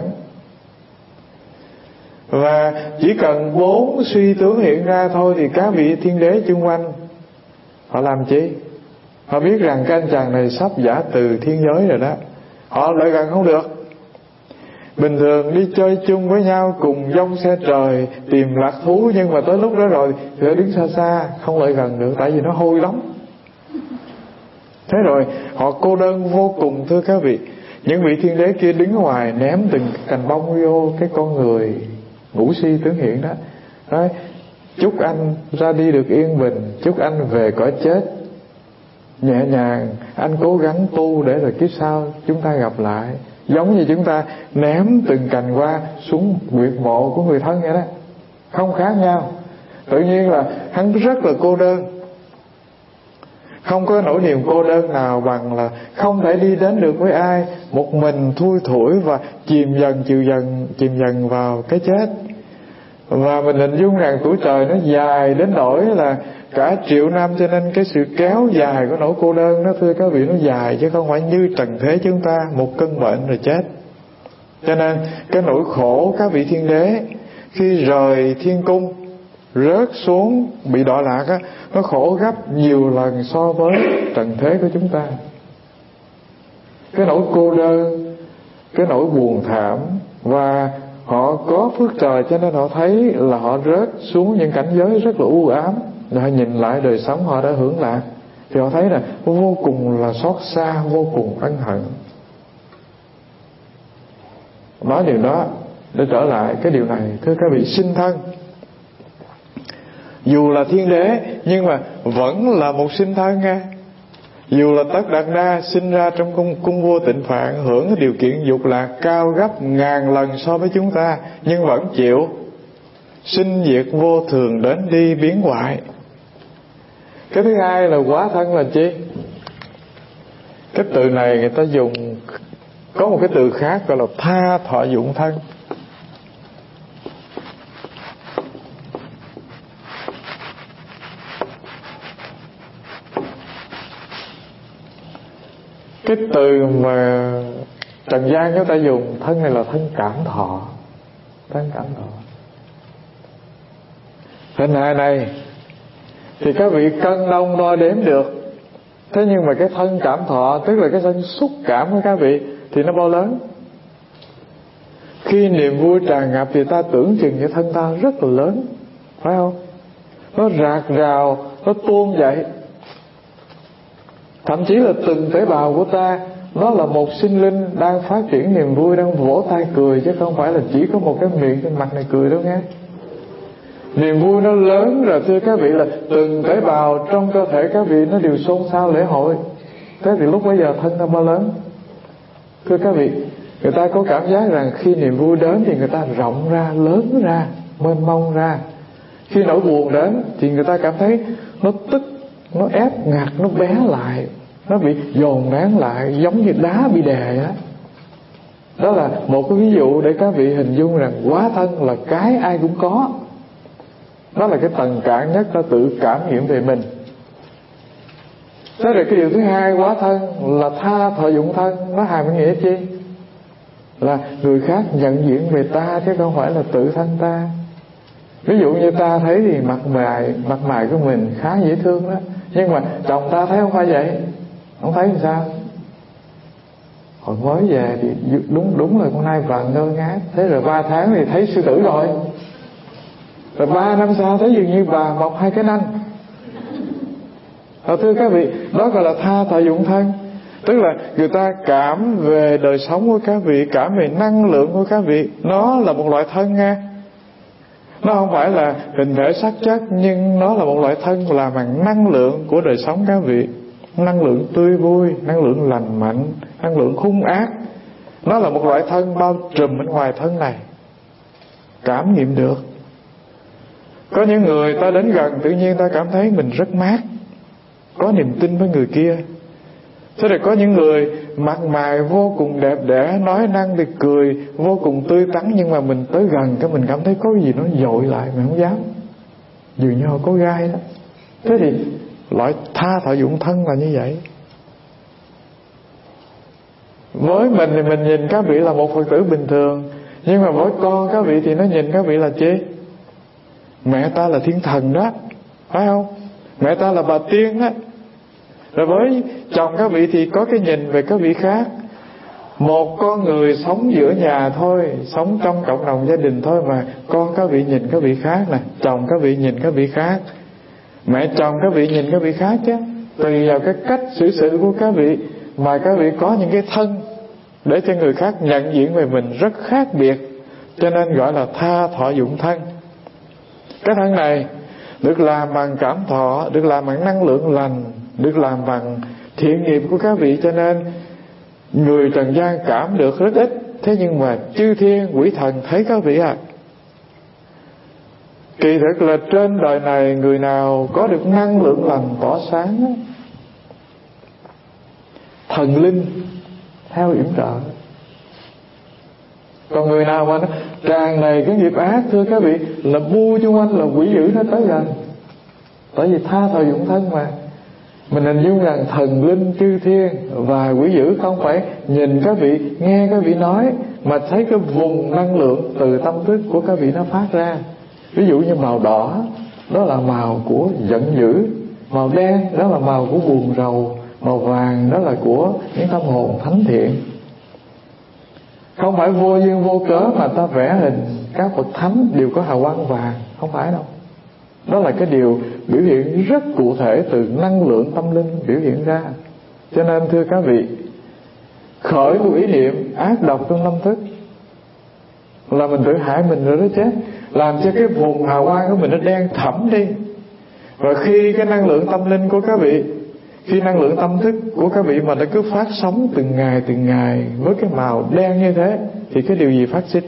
Speaker 1: Và chỉ cần 4 suy tướng hiện ra thôi thì các vị thiên đế chung quanh họ làm chi? Họ biết rằng cái anh chàng này sắp giả từ thiên giới rồi đó, họ lại gần không được. Bình thường đi chơi chung với nhau, cùng dông xe trời, tìm lạc thú, nhưng mà tới lúc đó rồi thì đứng xa xa, không lại gần được, tại vì nó hôi lắm. Thế rồi họ cô đơn vô cùng, thưa các vị. Những vị thiên đế kia đứng ngoài ném từng cành bông vô cái con người ngủ si tướng hiện đó. Nói chúc anh ra đi được yên bình, chúc anh về cõi chết nhẹ nhàng, anh cố gắng tu để rồi kiếp sau chúng ta gặp lại. Giống như chúng ta ném từng cành hoa xuống huyệt mộ của người thân vậy đó, không khác nhau. Tự nhiên là hắn rất là cô đơn. Không có nỗi niềm cô đơn nào bằng là không thể đi đến được với ai, một mình thui thủi và chìm dần vào cái chết. Và mình hình dung rằng tuổi trời nó dài đến nỗi là cả triệu năm, cho nên cái sự kéo dài của nỗi cô đơn đó, thưa các vị, nó dài chứ không phải như trần thế chúng ta một cơn bệnh rồi chết. Cho nên cái nỗi khổ các vị thiên đế khi rời thiên cung rớt xuống bị đọa lạc á, nó khổ gấp nhiều lần so với trần thế của chúng ta. Cái nỗi cô đơn, cái nỗi buồn thảm, và họ có phước trời cho nên họ thấy là họ rớt xuống những cảnh giới rất là u ám, rồi họ nhìn lại đời sống họ đã hưởng lạc thì họ thấy là vô cùng là xót xa, vô cùng ân hận. Nói điều đó để trở lại cái điều này, thưa các vị, sinh thân dù là thiên đế nhưng mà vẫn là một sinh thân nha. Dù là Tất Đạt Đa sinh ra trong cung vua Tịnh Phạn, hưởng cái điều kiện dục lạc cao gấp ngàn lần so với chúng ta, nhưng vẫn chịu sinh diệt vô thường, đến đi biến hoại. Cái thứ hai là hóa thân là chi? Cái từ này người ta dùng có một cái từ khác gọi là tha thọ dụng thân. Cái từ mà trần gian chúng ta dùng thân này là thân cảm thọ. Thân cảm thọ. Hình hài này thì các vị cân đông đo đếm được. Thế nhưng mà cái thân cảm thọ, tức là cái thân xúc cảm của các vị, thì nó bao lớn. Khi niềm vui tràn ngập thì ta tưởng chừng cái thân ta rất là lớn, phải không? Nó rạc rào, nó tuôn dậy. Thậm chí là từng tế bào của ta nó là một sinh linh đang phát triển niềm vui, đang vỗ tay cười, chứ không phải là chỉ có một cái miệng trên mặt này cười đâu nghe. Niềm vui nó lớn rồi, thưa các vị, là từng tế bào trong cơ thể các vị nó đều xôn xao lễ hội. Thế thì lúc bấy giờ thân nó bao lớn? Thưa các vị, người ta có cảm giác rằng khi niềm vui đến thì người ta rộng ra, lớn ra, mênh mông ra. Khi nỗi buồn đến thì người ta cảm thấy nó tức, nó ép ngặt, nó bé lại, nó bị dồn nén lại, giống như đá bị đè á. Đó là một cái ví dụ để các vị hình dung rằng hóa thân là cái ai cũng có. Đó là cái tầng cạn nhất ta tự cảm nghiệm về mình. Thế rồi cái điều thứ hai, hóa thân là tha thọ dụng thân. Nó hàm nghĩa chi? Là người khác nhận diện về ta chứ không phải là tự thân ta. Ví dụ như ta thấy thì mặt mày của mình khá dễ thương đó, nhưng mà chồng ta thấy không phải vậy. Không thấy làm sao? Hồi mới về thì đúng là con nai vàng ngơ ngác. Thế rồi 3 tháng thì thấy sư tử rồi. Rồi 3 năm sau thấy dường như bà mọc 2 cái nanh. Thưa các vị, đó gọi là tha thọ dụng thân. Tức là người ta cảm về đời sống của các vị, cảm về năng lượng của các vị. Nó là một loại thân nha. Nó không phải là hình thể sắc chất, nhưng nó là một loại thân làm bằng năng lượng của đời sống các vị. Năng lượng tươi vui, năng lượng lành mạnh, năng lượng hung ác. Nó là một loại thân bao trùm bên ngoài thân này. Cảm nghiệm được. Có những người ta đến gần tự nhiên ta cảm thấy mình rất mát, có niềm tin với người kia. Thế rồi có những người mặt mày vô cùng đẹp đẽ, nói năng thì cười vô cùng tươi tắn, nhưng mà mình tới gần cái mình cảm thấy có gì nó dội lại, mình không dám. Dường như họ có gai đó. Thế thì loại tha thọ dụng thân là như vậy. Với mình thì mình nhìn các vị là một Phật tử bình thường, nhưng mà với con các vị thì nó nhìn các vị là chi? Mẹ ta là thiên thần đó, phải không? Mẹ ta là bà tiên đó. Rồi với chồng các vị thì có cái nhìn về các vị khác. Một con người sống giữa nhà thôi, sống trong cộng đồng gia đình thôi mà con các vị nhìn các vị khác nè, chồng các vị nhìn các vị khác, mẹ chồng các vị nhìn các vị khác chứ. Tùy vào cái cách xử sự của các vị mà các vị có những cái thân để cho người khác nhận diện về mình rất khác biệt. Cho nên gọi là tha thọ dụng thân. Cái thân này được làm bằng cảm thọ, được làm bằng năng lượng lành, được làm bằng thiện nghiệp của các vị. Cho nên người trần gian cảm được rất ít. Thế nhưng mà chư thiên quỷ thần thấy các vị kỳ thực là trên đời này người nào có được năng lượng lành tỏa sáng, thần linh theo yểm trợ. Còn người nào mà nó tràn đầy cái nghiệp ác, thưa các vị, là bu chung quanh, là quỷ dữ nó tới gần. Tại vì tha thọ dụng thân mà. Mình hình dung rằng thần linh chư thiên và quỷ dữ không phải nhìn các vị, nghe các vị nói, mà thấy cái vùng năng lượng từ tâm thức của các vị nó phát ra. Ví dụ như màu đỏ, đó là màu của giận dữ. Màu đen, đó là màu của buồn rầu. Màu vàng, đó là của những tâm hồn thánh thiện. Không phải vô duyên vô cớ mà ta vẽ hình các bậc thánh đều có hào quang vàng. Không phải đâu. Đó là cái điều biểu hiện rất cụ thể từ năng lượng tâm linh biểu hiện ra. Cho nên thưa các vị, khởi một ý niệm ác độc trong tâm thức là mình tự hại mình rồi đó chứ. Làm cho cái vùng hào quang của mình nó đen thẫm đi. Và khi cái năng lượng tâm linh của các vị, khi năng lượng tâm thức của các vị mà nó cứ phát sóng từng ngày với cái màu đen như thế, thì cái điều gì phát sinh?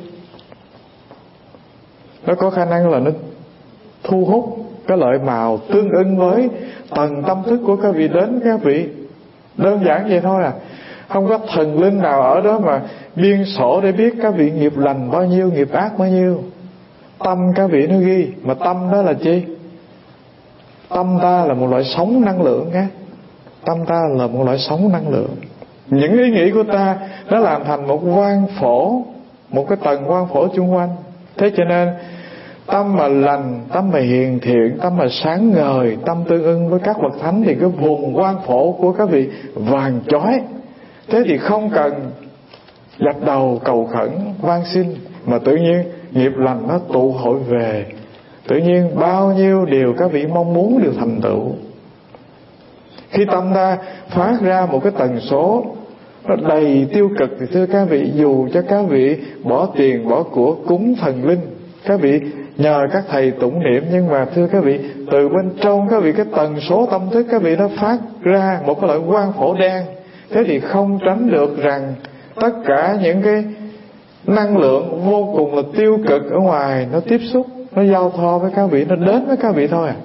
Speaker 1: Nó có khả năng là nó thu hút cái loại màu tương ưng với tầng tâm thức của các vị đến các vị. Đơn giản vậy thôi à. Không có thần linh nào ở đó mà biên sổ để biết các vị nghiệp lành bao nhiêu, nghiệp ác bao nhiêu. Tâm các vị nó ghi. Mà tâm đó là chi? Tâm ta là một loại sóng năng lượng nha. Tâm ta là một loại sóng năng lượng. Những ý nghĩ của ta nó làm thành một quang phổ, một cái tầng quang phổ chung quanh. Thế cho nên tâm mà lành, tâm mà hiền thiện, tâm mà sáng ngời, tâm tương ưng với các bậc thánh thì cái vùng quang phổ của các vị vàng chói. Thế thì không cần dập đầu cầu khẩn van xin, mà tự nhiên nghiệp lành nó tụ hội về. Tự nhiên bao nhiêu điều các vị mong muốn đều thành tựu. Khi tâm ta phát ra một cái tần số nó đầy tiêu cực thì thưa các vị, dù cho các vị bỏ tiền bỏ của cúng thần linh, các vị nhờ các thầy tụng niệm, nhưng mà thưa các vị, từ bên trong các vị cái tần số tâm thức các vị nó phát ra một cái loại quang phổ đen. Thế thì không tránh được rằng tất cả những cái năng lượng vô cùng là tiêu cực ở ngoài nó tiếp xúc, nó giao thoa với các vị, nó đến với các vị thôi à.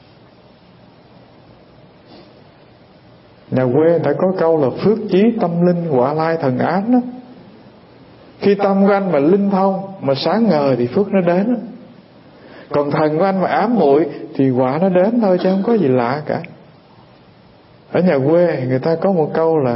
Speaker 1: Nhà quê đã có câu là phước chí tâm linh quả lai thần ám đó. Khi tâm của anh mà linh thông, mà sáng ngời thì phước nó đến. Còn thần của anh mà ám muội thì quả nó đến thôi, chứ không có gì lạ cả. Ở nhà quê người ta có một câu là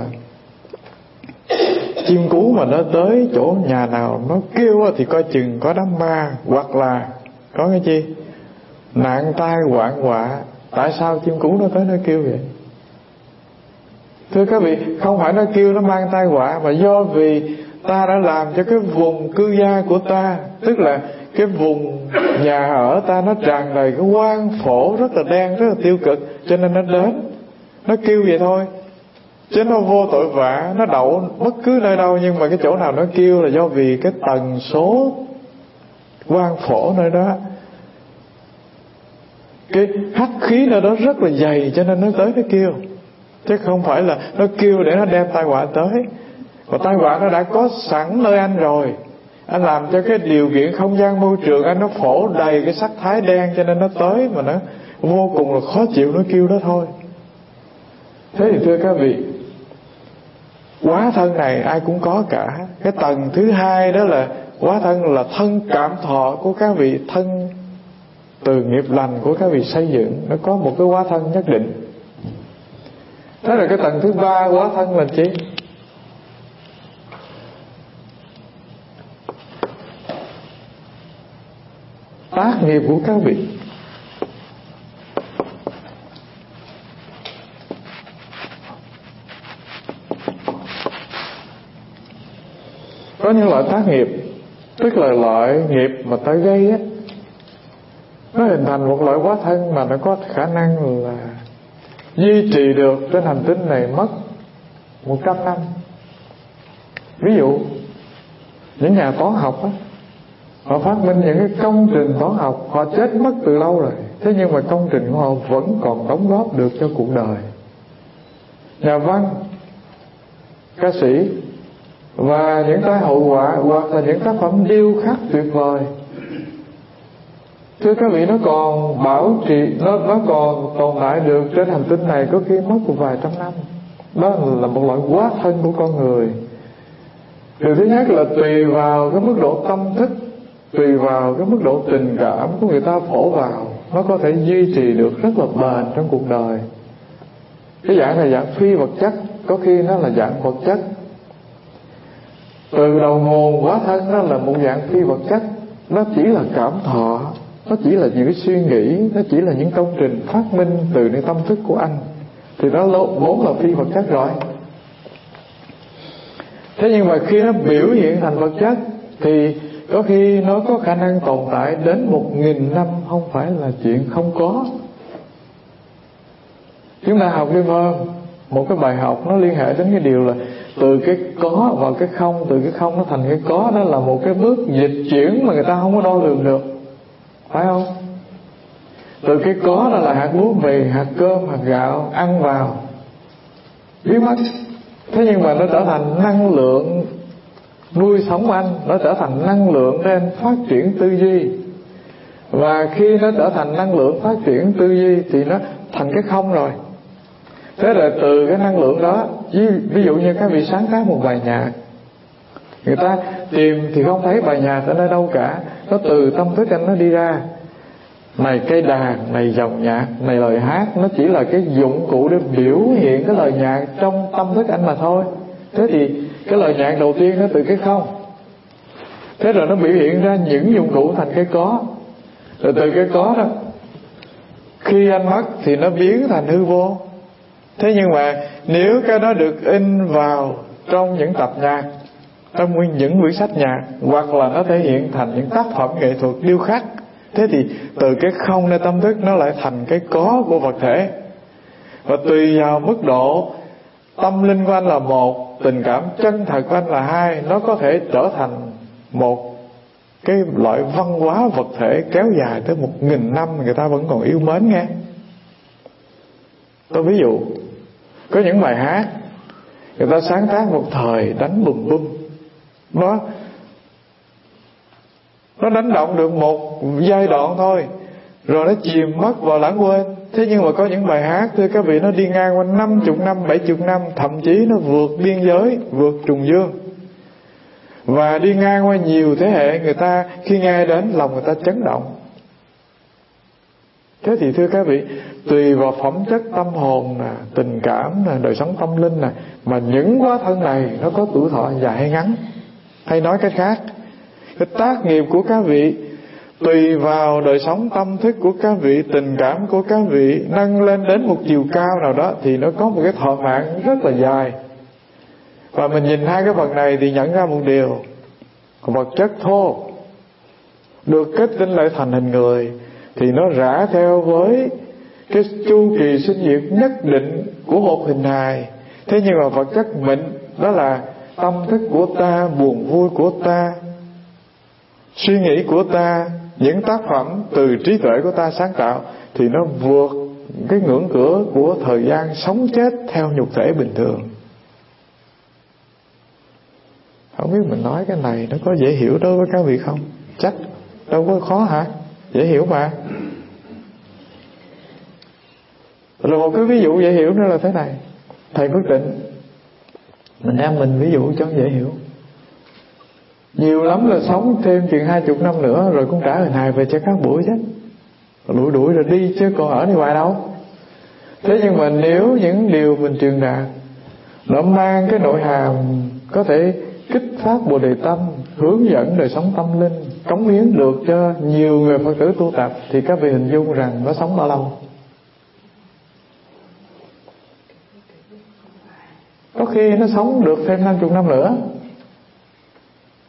Speaker 1: chim cú mà nó tới chỗ nhà nào nó kêu thì coi chừng có đám ma, hoặc là có cái chi nạn tai hoạn họa. Tại sao chim cú nó tới nó kêu vậy? Thưa các vị, không phải nó kêu nó mang tai họa, mà do vì ta đã làm cho cái vùng cư gia của ta, tức là cái vùng nhà ở ta nó tràn đầy cái quang phổ rất là đen, rất là tiêu cực, cho nên nó đến, nó kêu vậy thôi. Chứ nó vô tội vạ, nó đậu bất cứ nơi đâu, nhưng mà cái chỗ nào nó kêu là do vì cái tần số quang phổ nơi đó, cái hắc khí nơi đó rất là dày, cho nên nó tới nó kêu. Chứ không phải là nó kêu để nó đem tai họa tới. Và tai họa nó đã có sẵn nơi anh rồi. Anh làm cho cái điều kiện không gian môi trường anh nó phổ đầy cái sắc thái đen, cho nên nó tới mà nó vô cùng là khó chịu, nó kêu đó thôi. Thế thì thưa các vị, hóa thân này ai cũng có cả. Cái tầng thứ hai đó là hóa thân là thân cảm thọ của các vị, thân từ nghiệp lành của các vị xây dựng, nó có một cái hóa thân nhất định. Thế là cái tầng thứ ba hóa thân là chi? Tác nghiệp của các vị. Có những loại tác nghiệp, tức là loại nghiệp mà ta gây á, nó hình thành một loại hóa thân mà nó có khả năng là duy trì được trên hành tinh này mất 100 năm. Ví dụ những nhà toán học á, họ phát minh những cái công trình toán học, họ chết mất từ lâu rồi, thế nhưng mà công trình của họ vẫn còn đóng góp được cho cuộc đời. Nhà văn, ca sĩ và những cái hậu quả hoặc là những tác phẩm điêu khắc tuyệt vời, thưa các vị, nó còn bảo trì, nó còn tồn tại được trên hành tinh này có khi mất một vài trăm năm. Đó là một loại hóa thân của con người. Điều thứ nhất là tùy vào cái mức độ tâm thức, tùy vào cái mức độ tình cảm của người ta phổ vào, nó có thể duy trì được rất là bền trong cuộc đời. Cái dạng này dạng phi vật chất, có khi nó là dạng vật chất. Từ đầu nguồn hóa thân nó là một dạng phi vật chất, nó chỉ là cảm thọ, nó chỉ là những cái suy nghĩ, nó chỉ là những công trình phát minh từ những tâm thức của anh, thì nó vốn là phi vật chất rồi. Thế nhưng mà khi nó biểu hiện thành vật chất thì có khi nó có khả năng tồn tại đến 1000 năm, không phải là chuyện không có. Chúng ta học Liên Hơn một cái bài học nó liên hệ đến cái điều là từ cái có vào cái không, từ cái không nó thành cái có. Đó là một cái bước dịch chuyển mà người ta không có đo lường được, phải không? Từ cái có đó là hạt lúa mì, hạt cơm, hạt gạo ăn vào biến mất. Thế nhưng mà nó trở thành năng lượng nuôi sống anh, nó trở thành năng lượng để anh phát triển tư duy. Và khi nó trở thành năng lượng phát triển tư duy thì nó thành cái không rồi. Thế rồi từ cái năng lượng đó, ví dụ như các vị sáng tác một bài nhạc, người ta tìm thì không thấy bài nhạc ở nơi đâu cả, nó từ tâm thức anh nó đi ra. Này cây đàn, này dòng nhạc, này lời hát, nó chỉ là cái dụng cụ để biểu hiện cái lời nhạc trong tâm thức anh mà thôi. Thế thì cái lời nhạc đầu tiên nó từ cái không, thế rồi nó biểu hiện ra những dụng cụ thành cái có. Rồi từ cái có đó, khi anh mất thì nó biến thành hư vô. Thế nhưng mà nếu cái đó được in vào trong những tập nhạc, trong những quyển sách nhạc, hoặc là nó thể hiện thành những tác phẩm nghệ thuật điêu khắc, thế thì từ cái không nơi tâm thức nó lại thành cái có của vật thể. Và tùy vào mức độ tâm linh của anh là một, tình cảm chân thật của anh là hai, nó có thể trở thành một cái loại văn hóa vật thể kéo dài tới 1000 năm người ta vẫn còn yêu mến nghe. Tôi ví dụ, có những bài hát người ta sáng tác một thời đánh bùm bum, nó đánh động được một giai đoạn thôi, rồi nó chìm mất vào lãng quên. Thế nhưng mà có những bài hát, thưa các vị, nó đi ngang qua 50 năm, 70 năm, thậm chí nó vượt biên giới, vượt trùng dương, và đi ngang qua nhiều thế hệ, người ta khi nghe đến lòng người ta chấn động. Thế thì thưa các vị, tùy vào phẩm chất tâm hồn nè, tình cảm nè, đời sống tâm linh nè, mà những hóa thân này nó có tuổi thọ dài hay ngắn. Hay nói cách khác, cái tác nghiệp của các vị tùy vào đời sống tâm thức của các vị, tình cảm của các vị nâng lên đến một chiều cao nào đó thì nó có một cái thọ mạng rất là dài. Và mình nhìn hai cái phần này thì nhận ra một điều: vật chất thô được kết tinh lại thành hình người thì nó rã theo với cái chu kỳ sinh diệt nhất định của một hình hài. Thế nhưng mà vật chất mịn, đó là tâm thức của ta, buồn vui của ta, suy nghĩ của ta, những tác phẩm từ trí tuệ của ta sáng tạo, thì nó vượt cái ngưỡng cửa của thời gian sống chết theo nhục thể bình thường. Không biết mình nói cái này nó có dễ hiểu đối với các vị không? Chắc đâu có khó hả? Dễ hiểu mà. Rồi một cái ví dụ dễ hiểu nữa là thế này. Thầy quyết định mình ví dụ cho dễ hiểu. Nhiều lắm là sống thêm chừng 20 năm nữa rồi cũng trả hình hài về cho các buổi chứ. Đuổi rồi đi chứ còn ở đây hoài đâu. Thế nhưng mà nếu những điều mình truyền đạt nó mang cái nội hàm có thể kích phát Bồ Đề Tâm, hướng dẫn đời sống tâm linh, cống hiến được cho nhiều người Phật tử tu tập, thì các vị hình dung rằng nó sống bao lâu? Có khi nó sống được thêm 50 năm nữa.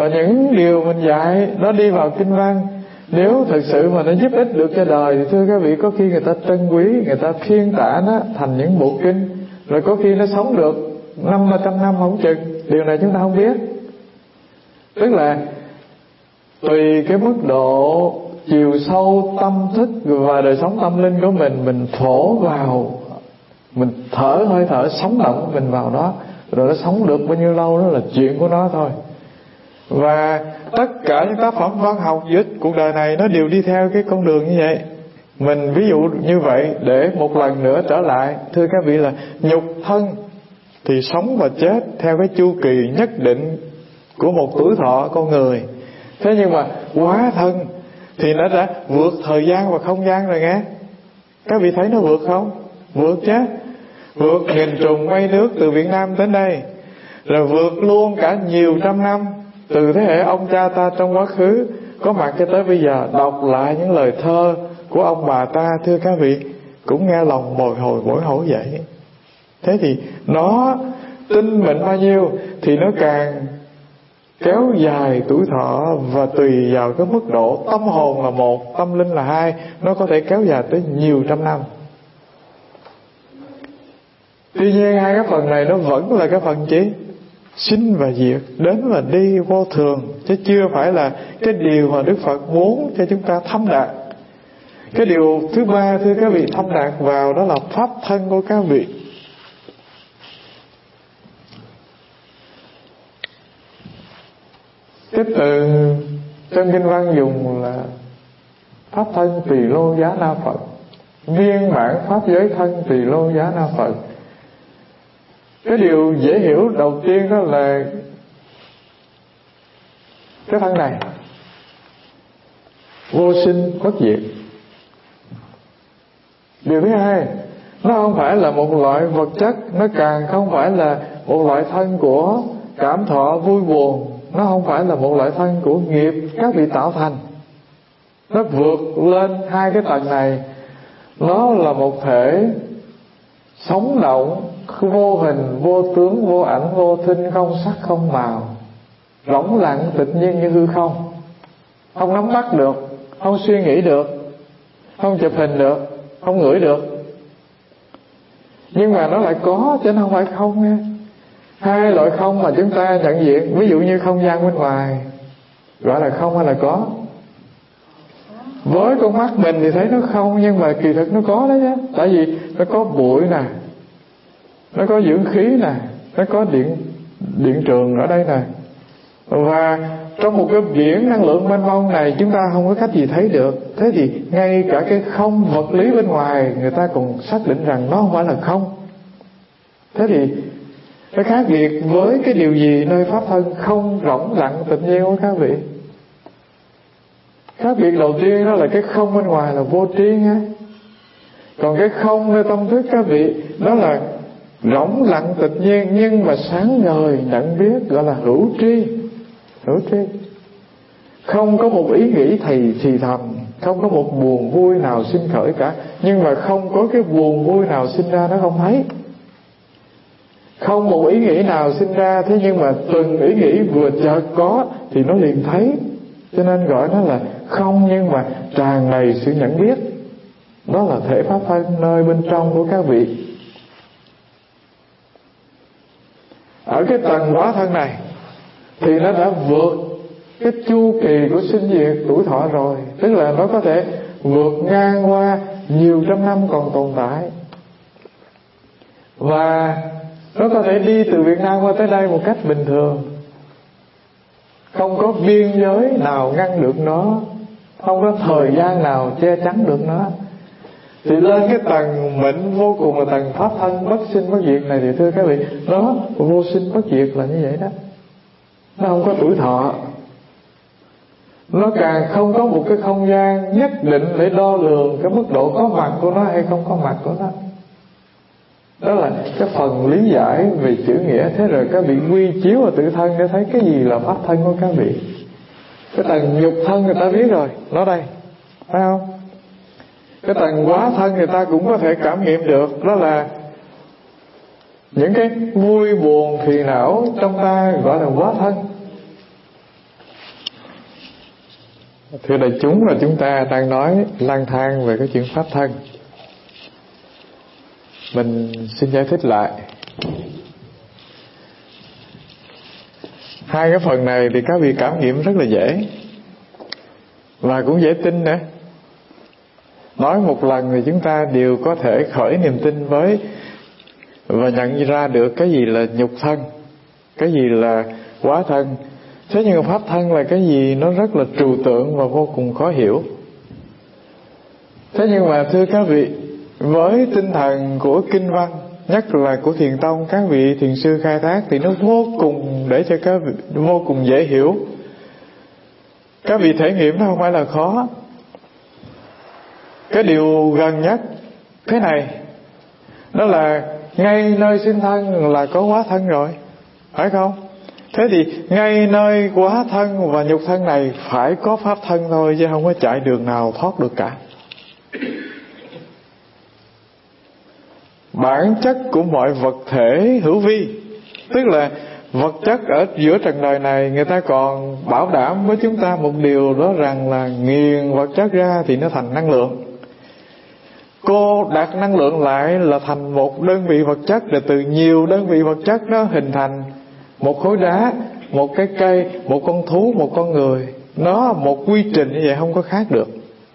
Speaker 1: Và những điều mình dạy nó đi vào kinh văn, nếu thực sự mà nó giúp ích được cho đời thì thưa các vị, có khi người ta trân quý, người ta phiên tả nó thành những bộ kinh, rồi có khi nó sống được 500 năm không chừng. Điều này chúng ta không biết. Tức là tùy cái mức độ chiều sâu tâm thức và đời sống tâm linh của mình phổ vào, mình thở hơi thở sống động của mình vào đó, rồi nó sống được bao nhiêu lâu đó là chuyện của nó thôi. Và tất cả những tác phẩm văn học giữa cuộc đời này nó đều đi theo cái con đường như vậy. Mình ví dụ như vậy để một lần nữa trở lại, thưa các vị, là nhục thân thì sống và chết theo cái chu kỳ nhất định của một tuổi thọ con người. Thế nhưng mà hóa thân thì nó đã vượt thời gian và không gian rồi nghe. Các vị thấy nó vượt không? Vượt chứ. Vượt nghìn trùng mây nước từ Việt Nam đến đây, rồi vượt luôn cả nhiều trăm năm, từ thế hệ ông cha ta trong quá khứ có mặt cho tới bây giờ. Đọc lại những lời thơ của ông bà ta, thưa các vị, cũng nghe lòng bồi hồi bối hổ vậy. Thế thì nó tinh mịn bao nhiêu thì nó càng kéo dài tuổi thọ, và tùy vào cái mức độ tâm hồn là một, tâm linh là hai, nó có thể kéo dài tới nhiều trăm năm. Tuy nhiên hai cái phần này nó vẫn là cái phần chi? Sinh và diệt, đến và đi vô thường, chứ chưa phải là cái điều mà Đức Phật muốn cho chúng ta thâm đạt. Cái điều thứ ba, thưa các vị, thâm đạt vào đó là pháp thân của các vị. Cái từ trong kinh văn dùng là pháp thân tỳ lô giá na Phật, viên mãn pháp giới thân tỳ lô giá na Phật. Cái điều dễ hiểu đầu tiên đó là cái thân này vô sinh bất diệt. Điều thứ hai, nó không phải là một loại vật chất, nó càng không phải là một loại thân của cảm thọ vui buồn, nó không phải là một loại thân của nghiệp các vị tạo thành. Nó vượt lên hai cái tầng này. Nó là một thể sống động, vô hình, vô tướng, vô ảnh, vô thinh, không sắc, không màu, rỗng lặng tự nhiên như hư không. Không nắm bắt được, không suy nghĩ được, không chụp hình được, không ngửi được. Nhưng mà nó lại có, chứ nó không phải không nha. Hai loại không mà chúng ta nhận diện, ví dụ như không gian bên ngoài, gọi là không hay là có? Với con mắt mình thì thấy nó không, nhưng mà kỳ thực nó có đấy nhé. Tại vì nó có bụi nè, nó có dưỡng khí nè, nó có điện trường ở đây nè. Và trong một cái biển năng lượng mênh mông này, chúng ta không có cách gì thấy được. Thế thì ngay cả cái không vật lý bên ngoài, người ta còn xác định rằng nó không phải là không. Thế thì cái khác biệt với cái điều gì nơi pháp thân không rỗng lặng tự nhiên của các vị? Khác biệt đầu tiên đó là cái không bên ngoài là vô tri nha. Còn cái không nơi tâm thức các vị, đó là rỗng lặng tự nhiên nhưng mà sáng ngời nhận biết, gọi là hữu tri. Hữu tri. Không có một ý nghĩ thì thầm, không có một buồn vui nào sinh khởi cả, nhưng mà không có cái buồn vui nào sinh ra nó không thấy. Không một ý nghĩ nào sinh ra, thế nhưng mà từng ý nghĩ vừa chợt có thì nó liền thấy. Cho nên gọi nó là không nhưng mà tràn đầy sự nhận biết. Đó là thể pháp thân nơi bên trong của các vị. Ở cái tầng hóa thân này thì nó đã vượt cái chu kỳ của sinh diệt tuổi thọ rồi. Tức là nó có thể vượt ngang qua nhiều trăm năm còn tồn tại. Và nó có thể đi từ Việt Nam qua tới đây một cách bình thường, không có biên giới nào ngăn được nó, không có thời gian nào che chắn được nó. Thì lên cái tầng mệnh vô cùng là tầng pháp thân bất sinh bất diệt này thì thưa các vị, nó vô sinh bất diệt là như vậy đó. Nó không có tuổi thọ, nó càng không có một cái không gian nhất định để đo lường cái mức độ có mặt của nó hay không có mặt của nó. Đó là cái phần lý giải về chữ nghĩa. Thế rồi các vị quy chiếu vào tự thân để thấy cái gì là pháp thân của các vị. Cái tầng nhục thân người ta biết rồi, nó đây, phải không? Cái tầng hóa thân người ta cũng có thể cảm nghiệm được, đó là những cái vui buồn phiền não trong ta, gọi là hóa thân. Thưa đại chúng, là chúng ta đang nói lang thang về cái chuyện pháp thân. Mình xin giải thích lại. Hai cái phần này thì các vị cảm nghiệm rất là dễ và cũng dễ tin nữa. Nói một lần thì chúng ta đều có thể khởi niềm tin với và nhận ra được cái gì là nhục thân, cái gì là hóa thân. Thế nhưng pháp thân là cái gì nó rất là trừu tượng và vô cùng khó hiểu. Thế nhưng mà thưa các vị, với tinh thần của kinh văn, nhất là của Thiền Tông, các vị thiền sư khai thác thì nó vô cùng để cho các vị vô cùng dễ hiểu. Các vị thể nghiệm nó không phải là khó. Cái điều gần nhất thế này, đó là ngay nơi sinh thân là có hóa thân rồi, phải không? Thế thì ngay nơi hóa thân và nhục thân này phải có pháp thân thôi, chứ không có chạy đường nào thoát được cả. Bản chất của mọi vật thể hữu vi, tức là vật chất ở giữa trần đời này, người ta còn bảo đảm với chúng ta một điều, đó rằng là nghiền vật chất ra thì nó thành năng lượng. Cô đặt năng lượng lại là thành một đơn vị vật chất, rồi từ nhiều đơn vị vật chất nó hình thành một khối đá, một cái cây, một con thú, một con người. Nó một quy trình như vậy, không có khác được.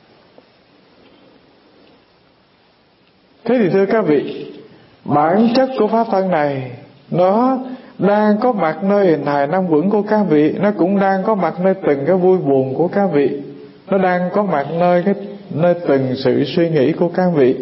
Speaker 1: Thế thì thưa các vị, bản chất của pháp thân này nó đang có mặt nơi hình hài năm uẩn của các vị, nó cũng đang có mặt nơi từng cái vui buồn của các vị, nó đang có mặt nơi từng sự suy nghĩ của các vị.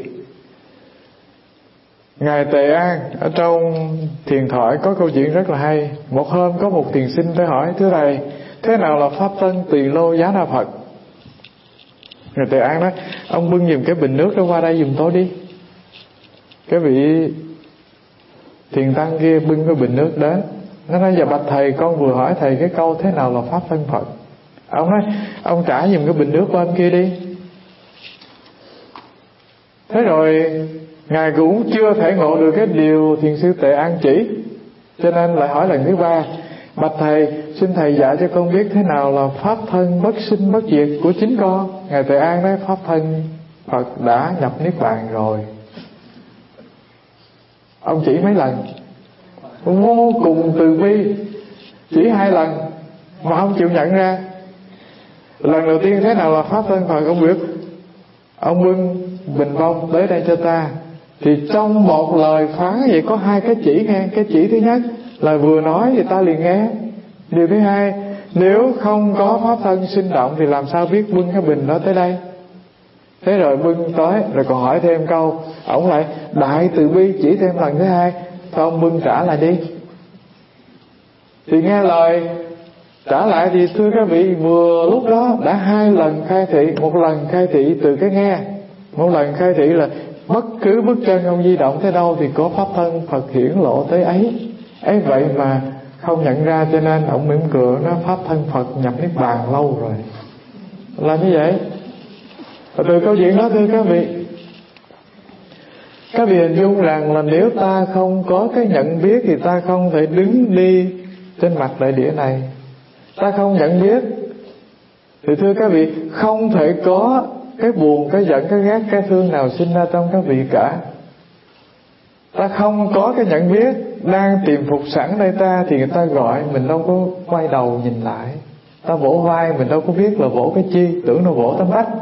Speaker 1: Ngài Tề An ở trong Thiền Thoại có câu chuyện rất là hay. Một hôm có một thiền sinh tới hỏi: thưa thầy, thế nào là pháp thân Tỳ Lô Giá Na Phật? Ngài Tề An nói: ông bưng giùm cái bình nước đó qua đây giùm tôi đi. Cái vị thiền tăng kia bưng cái bình nước đến, nó nói: dạ bạch thầy, con vừa hỏi thầy cái câu thế nào là pháp thân Phật. Ông nói: ông trả giùm cái bình nước bên kia đi. Thế rồi Ngài cũng chưa thể ngộ được cái điều thiền sư Tề An chỉ, cho nên lại hỏi lần thứ ba: bạch thầy, xin thầy dạy cho con biết thế nào là pháp thân bất sinh bất diệt của chính con. Ngài Tề An nói: pháp thân Phật đã nhập niết bàn rồi. Ông chỉ mấy lần, vô cùng từ bi, chỉ 2 lần mà không chịu nhận ra. Lần đầu tiên thế nào là pháp thân Phật ông biết. Ông bưng bình phong tới đây cho ta, thì trong một lời phán vậy có 2 cái chỉ nghe. Cái chỉ thứ nhất là vừa nói thì ta liền nghe. Điều thứ hai, nếu không có pháp thân sinh động thì làm sao biết bưng cái bình đó tới đây. Thế rồi bưng tới, rồi còn hỏi thêm câu, ổng lại đại từ bi chỉ thêm lần thứ 2, thôi ông bưng trả lại đi. Thì nghe lời trả lại thì thưa các vị, vừa lúc đó đã 2 lần khai thị. Một lần khai thị từ cái nghe, một lần khai thị là bất cứ bước chân ông di động tới đâu thì có pháp thân Phật hiển lộ tới ấy. Ấy vậy mà không nhận ra, cho nên ông mỉm cười nói: pháp thân Phật nhập niết bàn lâu rồi. Là như vậy. Và từ câu chuyện đó thưa các vị hình dung rằng là nếu ta không có cái nhận biết thì ta không thể đứng đi trên mặt đại địa này. Ta không nhận biết thì thưa các vị, không thể có cái buồn, cái giận, cái ghét, cái thương nào sinh ra trong các vị cả. Ta không có cái nhận biết đang tìm phục sẵn đây ta, thì người ta gọi mình đâu có quay đầu nhìn lại. Ta vỗ vai mình đâu có biết là vỗ cái chi, tưởng nó vỗ tấm vách.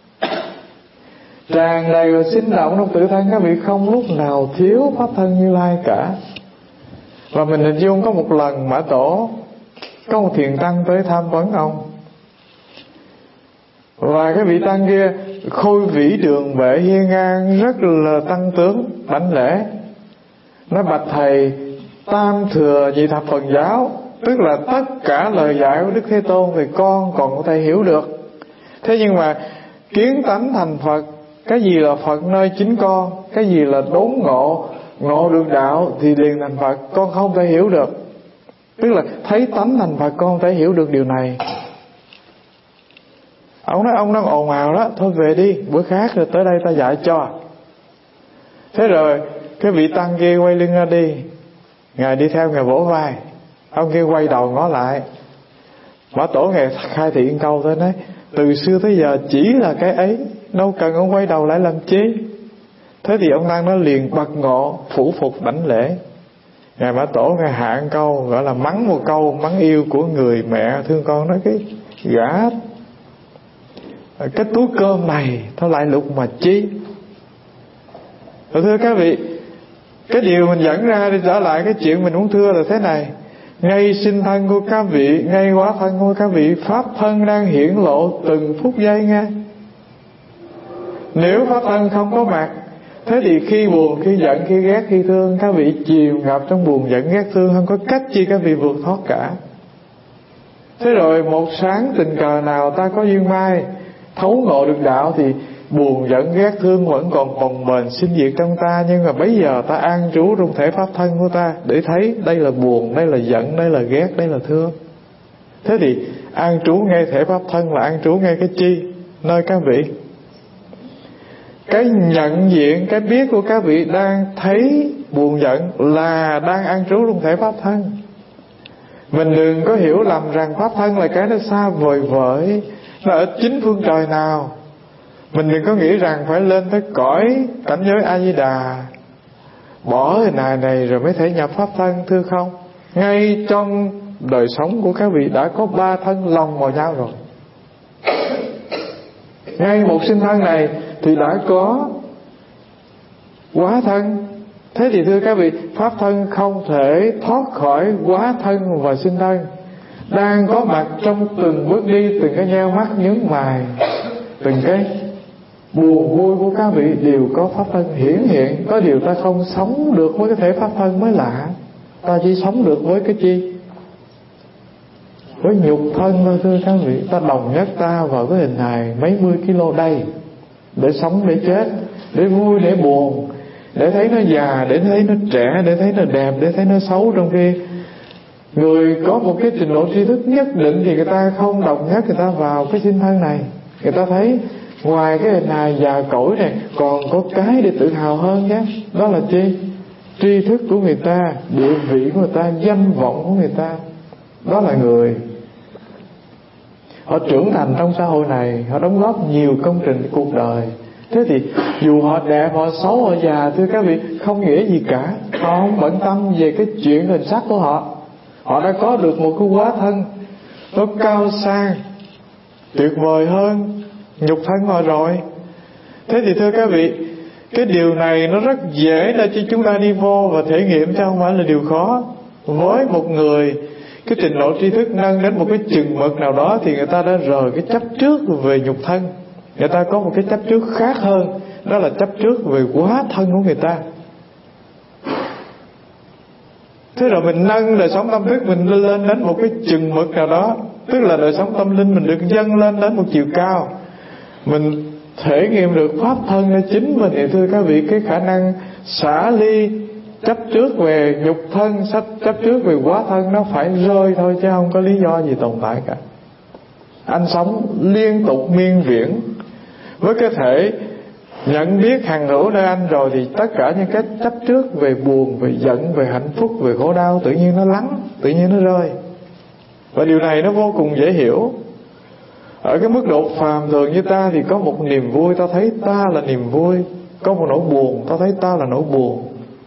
Speaker 1: Tràn đầy và sinh động trong tự thân các vị, không lúc nào thiếu pháp thân Như Lai cả. Và mình hình dung có một lần Mã Tổ có một thiền tăng tới tham vấn ông, và cái vị tăng kia khôi vĩ đường vệ hiên ngang, rất là tăng tướng đảnh lễ, nói: bạch thầy, tam thừa nhị thập phần giáo, tức là tất cả lời dạy của Đức Thế Tôn thì con còn có thể hiểu được. Thế nhưng mà kiến tánh thành Phật, cái gì là Phật nơi chính con, cái gì là đốn ngộ được đạo thì liền thành Phật, con không thể hiểu được. Tức là thấy tánh thành Phật, con không thể hiểu được điều này. Ông nói: ông đang ồn ào đó, thôi về đi, bữa khác rồi tới đây ta dạy cho. Thế rồi cái vị tăng kia quay lưng ra đi, Ngài đi theo, Ngài vỗ vai. Ông kia quay đầu ngó lại. Mã Tổ Ngài khai thị câu thôi, nói: từ xưa tới giờ chỉ là cái ấy, đâu cần ông quay đầu lại làm chi. Thế thì ông Tăng nó liền bật ngộ, phủ phục đảnh lễ. Ngài Mã Tổ ngài hạ câu gọi là mắng một câu, mắng yêu của người mẹ thương con, nói cái gã cái túi cơm này nó lại lục mà chi. Thưa các vị, cái điều mình dẫn ra đi trở lại cái chuyện mình muốn thưa là thế này: ngay sinh thân của các vị, ngay hóa thân của các vị, pháp thân đang hiển lộ từng phút giây nghe. Nếu pháp thân không có mặt, thế thì khi buồn, khi giận, khi ghét, khi thương, các vị chìm ngập trong buồn giận ghét thương, không có cách chi các vị vượt thoát cả. Thế rồi một sáng tình cờ nào ta có duyên mai thấu ngộ được đạo, thì buồn giận ghét thương vẫn còn bồng bềnh sinh diệt trong ta. Nhưng mà bấy giờ ta an trú trong thể pháp thân của ta để thấy đây là buồn, đây là giận, đây là ghét, đây là thương. Thế thì an trú ngay thể pháp thân là an trú ngay cái chi? Nơi các vị cái nhận diện, cái biết của các vị đang thấy buồn giận là đang an trú trong thể pháp thân. Mình đừng có hiểu lầm rằng pháp thân là cái nó xa vời vợi, nó ở chính phương trời nào. Mình đừng có nghĩ rằng phải lên tới cõi cảnh giới A Di Đà, bỏ hình hài này rồi mới thể nhập pháp thân. Thưa không, ngay trong đời sống của các vị đã có 3 thân lồng vào nhau rồi. Ngay một sinh thân này thì đã có hóa thân. Thế thì thưa các vị, pháp thân không thể thoát khỏi hóa thân và sinh thân, đang có mặt trong từng bước đi, từng cái nheo mắt nhướng mày, từng cái buồn vui của các vị đều có pháp thân hiển hiện. Có điều ta không sống được với cái thể pháp thân mới lạ. Ta chỉ sống được với cái chi? Với nhục thân thôi thưa các vị. Ta đồng nhất ta vào cái hình hài mấy mươi kg đây, để sống để chết, để vui để buồn, để thấy nó già, để thấy nó trẻ, để thấy nó đẹp, để thấy nó xấu. Trong khi người có một cái trình độ tri thức nhất định thì người ta không đồng nhất người ta vào cái sinh thân này. Người ta thấy ngoài cái hình hài già cỗi này còn có cái để tự hào hơn nhé. Đó là chi? Tri thức của người ta, địa vị của người ta, danh vọng của người ta. Đó là người họ trưởng thành trong xã hội này, họ đóng góp nhiều công trình cuộc đời. Thế thì dù họ đẹp, họ xấu, họ già, thưa các vị, không nghĩa gì cả. Họ không bận tâm về cái chuyện hình sắc của họ. Họ đã có được một cái hóa thân nó cao sang, tuyệt vời hơn nhục thân họ rồi. Thế thì thưa các vị, cái điều này nó rất dễ để cho chúng ta đi vô và thể nghiệm, chứ không phải là điều khó. Với một người cái trình độ tri thức nâng đến một cái chừng mực nào đó thì người ta đã rời cái chấp trước về nhục thân. Người ta có một cái chấp trước khác hơn, đó là chấp trước về hóa thân của người ta. Thế rồi mình nâng đời sống tâm thức mình lên đến một cái chừng mực nào đó, tức là đời sống tâm linh mình được dâng lên đến một chiều cao, mình thể nghiệm được pháp thân ở chính mình. Thì thưa các vị, cái khả năng xả ly chấp trước về nhục thân, chấp trước về hóa thân nó phải rơi thôi, chứ không có lý do gì tồn tại cả. Anh sống liên tục miên viễn với cái thể nhận biết hằng hữu nơi anh rồi, thì tất cả những cái chấp trước về buồn, về giận, về hạnh phúc, về khổ đau tự nhiên nó lắng, tự nhiên nó rơi. Và điều này nó vô cùng dễ hiểu. Ở cái mức độ phàm thường như ta thì có một niềm vui, ta thấy ta là niềm vui. Có một nỗi buồn, ta thấy ta là nỗi buồn.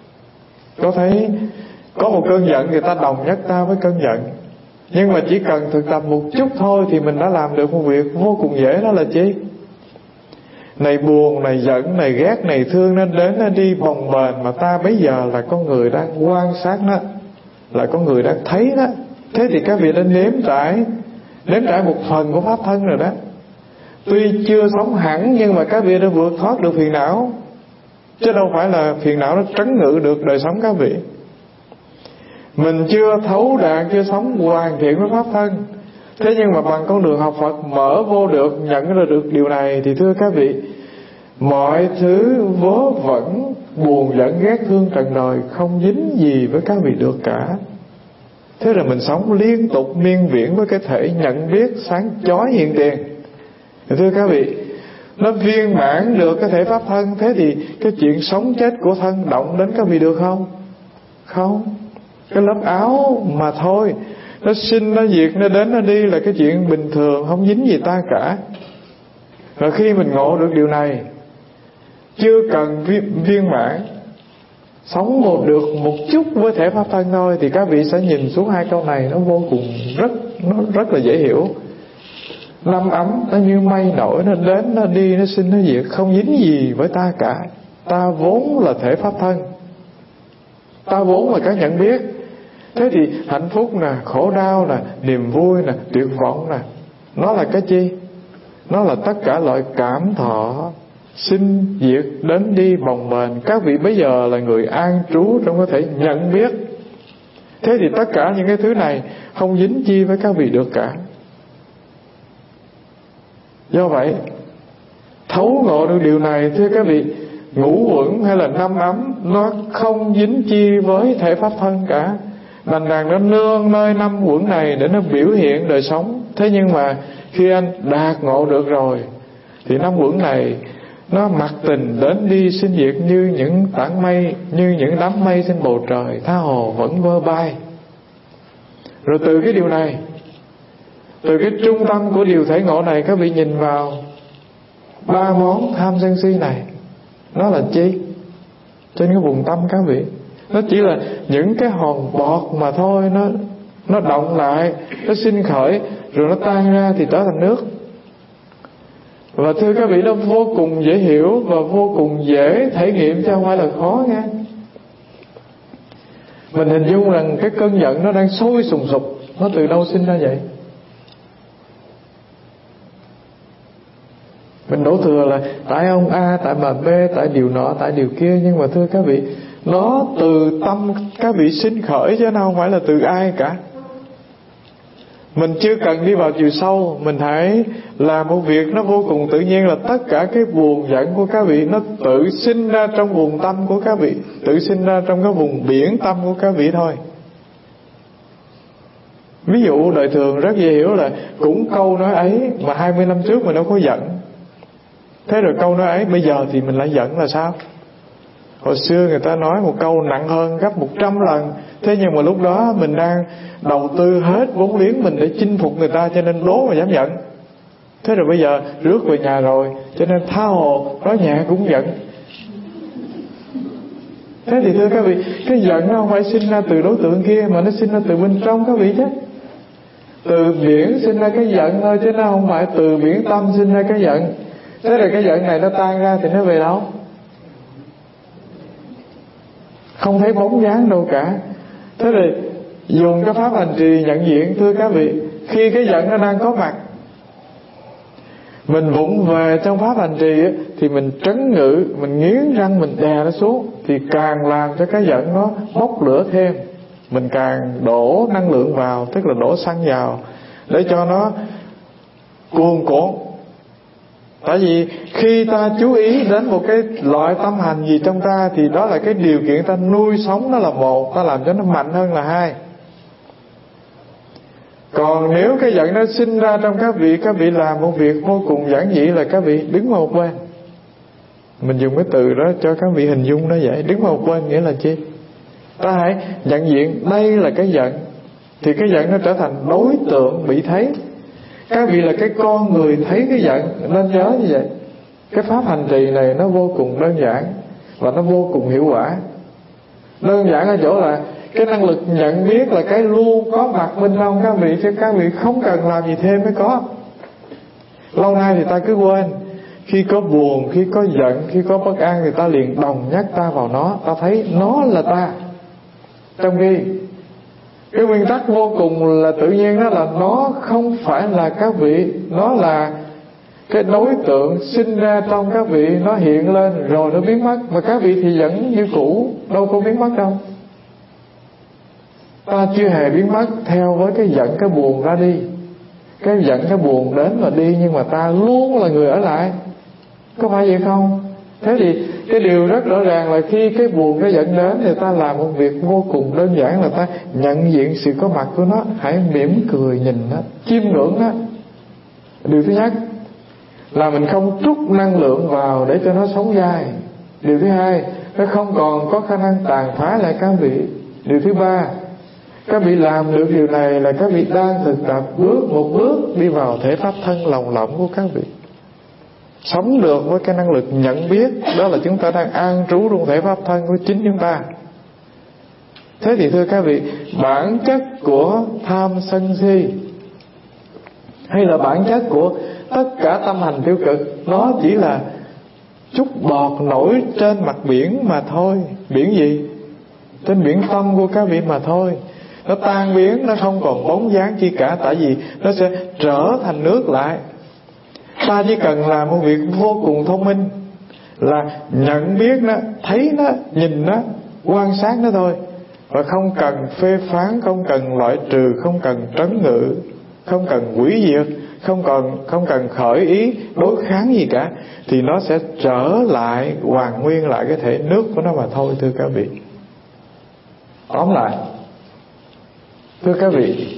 Speaker 1: Có một cơn giận thì ta đồng nhất ta với cơn giận. Nhưng mà chỉ cần thực tập một chút thôi thì mình đã làm được một việc vô cùng dễ. Đó là chi? Này buồn, này giận, này ghét, này thương, nó đến nó đi bồng bềnh, mà ta bây giờ là con người đang quan sát nó, là con người đang thấy nó. Thế thì các vị đã nếm trải một phần của pháp thân rồi đó. Tuy chưa sống hẳn nhưng mà các vị đã vượt thoát được phiền não, chứ đâu phải là phiền não nó trấn ngự được đời sống các vị. Mình chưa thấu đạt, chưa sống hoàn thiện với pháp thân, thế nhưng mà bằng con đường học Phật mở vô được, nhận ra được điều này, thì thưa các vị, mọi thứ vớ vẩn, buồn giận ghét thương trần đời không dính gì với các vị được cả. Thế rồi mình sống liên tục miên viễn với cái thể nhận biết sáng chói hiện tiền. Thưa các vị, nó viên mãn được cái thể pháp thân. Thế thì cái chuyện sống chết của thân động đến các vị được không? Không. Cái lớp áo mà thôi. Nó sinh, nó diệt, nó đến, nó đi là cái chuyện bình thường, không dính gì ta cả. Rồi khi mình ngộ được điều này, chưa cần viên mãn, sống được một chút với thể pháp thân thôi, thì các vị sẽ nhìn xuống hai câu này, nó vô cùng nó rất là dễ hiểu. Năm ấm nó như mây nổi, nó đến, nó đi, nó sinh, nó diệt, không dính gì với ta cả. Ta vốn là thể pháp thân, ta vốn là cái nhận biết. Thế thì hạnh phúc nè, khổ đau nè, niềm vui nè, tuyệt vọng nè, nó là cái chi? Nó là tất cả loại cảm thọ sinh diệt, đến đi bồng bềnh. Các vị bây giờ là người an trú trong có thể nhận biết. Thế thì tất cả những cái thứ này không dính chi với các vị được cả. Do vậy, thấu ngộ được điều này, thưa các vị, ngũ uẩn hay là năm ấm nó không dính chi với thể pháp thân cả. Đành rằng nó nương nơi năm uẩn này để nó biểu hiện đời sống. Thế nhưng mà khi anh đạt ngộ được rồi thì năm uẩn này nó mặc tình đến đi sinh diệt như những tảng mây, như những đám mây trên bầu trời, tha hồ vẫn vơ bay. Rồi từ cái điều này, từ cái trung tâm của điều thể ngộ này, các vị nhìn vào ba món tham sân si này, nó là chi? Trên cái vùng tâm các vị, nó chỉ là những cái hòn bọt mà thôi. Nó động lại, nó sinh khởi, rồi nó tan ra thì trở thành nước. Và thưa các vị, nó vô cùng dễ hiểu và vô cùng dễ thể nghiệm, chứ không phải là khó nghe. Mình hình dung rằng cái cơn giận nó đang sôi sùng sục, nó từ đâu sinh ra vậy? Mình đổ thừa là tại ông A, tại bà B, tại điều nọ, tại điều kia. Nhưng mà thưa các vị, nó từ tâm các vị sinh khởi, chứ nó không phải là từ ai cả. Mình chưa cần đi vào chiều sâu, mình hãy làm một việc nó vô cùng tự nhiên, là tất cả cái buồn giận của các vị nó tự sinh ra trong vùng tâm của các vị, tự sinh ra trong cái vùng biển tâm của các vị thôi. Ví dụ đời thường rất dễ hiểu là cũng câu nói ấy mà 20 năm trước mình đâu có giận. Thế rồi câu nói ấy bây giờ thì mình lại giận là sao? Hồi xưa người ta nói một câu nặng hơn gấp 100 lần. Thế nhưng mà lúc đó mình đang đầu tư hết vốn liếng mình để chinh phục người ta, cho nên đố mà dám giận. Thế rồi bây giờ rước về nhà rồi, cho nên tha hồ nói nhẹ cũng giận. Thế thì thưa các vị, cái giận nó không phải sinh ra từ đối tượng kia, mà nó sinh ra từ bên trong các vị chứ. Từ biển sinh ra cái giận thôi, chứ nó không phải từ biển tâm sinh ra cái giận. Thế rồi cái giận này nó tan ra thì nó về đâu? Không thấy bóng dáng đâu cả. Thế rồi dùng cái pháp hành trì nhận diện, thưa các vị, khi cái giận nó đang có mặt, mình vụng về trong pháp hành trì ấy, thì mình trấn ngự, mình nghiến răng, mình đè nó xuống, thì càng làm cho cái giận nó bốc lửa thêm. Mình càng đổ năng lượng vào, tức là đổ xăng vào, để cho nó cuồn cuộn. Tại vì khi ta chú ý đến một cái loại tâm hành gì trong ta, thì đó là cái điều kiện ta nuôi sống nó là một, ta làm cho nó mạnh hơn là hai. Còn nếu cái giận nó sinh ra trong các vị làm một việc vô cùng giản dị là các vị đứng vào một bên. Mình dùng cái từ đó cho các vị hình dung nó vậy. Đứng vào một bên nghĩa là chi? Ta hãy nhận diện đây là cái giận, thì cái giận nó trở thành đối tượng bị thấy. Các vị là cái con người thấy cái giận, nên nhớ như vậy. Cái pháp hành trì này nó vô cùng đơn giản và nó vô cùng hiệu quả. Đơn giản ở chỗ là cái năng lực nhận biết là cái luôn có mặt bên trong các vị, chứ các vị không cần làm gì thêm mới có. Lâu nay thì ta cứ quên, khi có buồn, khi có giận, khi có bất an thì ta liền đồng nhắc ta vào nó, ta thấy nó là ta. Trong khi cái nguyên tắc vô cùng là tự nhiên, đó là nó không phải là các vị, nó là cái đối tượng sinh ra trong các vị, nó hiện lên rồi nó biến mất, mà các vị thì vẫn như cũ, đâu có biến mất đâu. Ta chưa hề biến mất theo với cái giận cái buồn ra đi. Cái giận cái buồn đến và đi, nhưng mà ta luôn là người ở lại. Có phải vậy không? Thế thì cái điều rất rõ ràng là khi cái buồn cái giận đến thì ta làm một việc vô cùng đơn giản, là ta nhận diện sự có mặt của nó. Hãy mỉm cười nhìn nó, chiêm ngưỡng nó. Điều thứ nhất là mình không trút năng lượng vào để cho nó sống dai. Điều thứ hai, nó không còn có khả năng tàn phá lại các vị. Điều thứ ba, Các vị làm được điều này là các vị đang thực tập bước một bước đi vào thể pháp thân lồng lộng của các vị. Sống được với cái năng lực nhận biết, đó là chúng ta đang an trú trong thể pháp thân của chính chúng ta. Thế thì thưa các vị, bản chất của tham sân si hay là bản chất của tất cả tâm hành tiêu cực, nó chỉ là chút bọt nổi trên mặt biển mà thôi. Biển gì? Trên biển tâm của các vị mà thôi. Nó tan biến, nó không còn bóng dáng chi cả, tại vì nó sẽ trở thành nước lại. Ta chỉ cần làm một việc vô cùng thông minh là nhận biết nó, thấy nó, nhìn nó, quan sát nó thôi, và không cần phê phán, không cần loại trừ, không cần trấn ngự, không cần hủy diệt, không cần khởi ý đối kháng gì cả, thì nó sẽ trở lại hoàn nguyên lại cái thể nước của nó mà thôi. Thưa các vị, tóm lại, thưa các vị,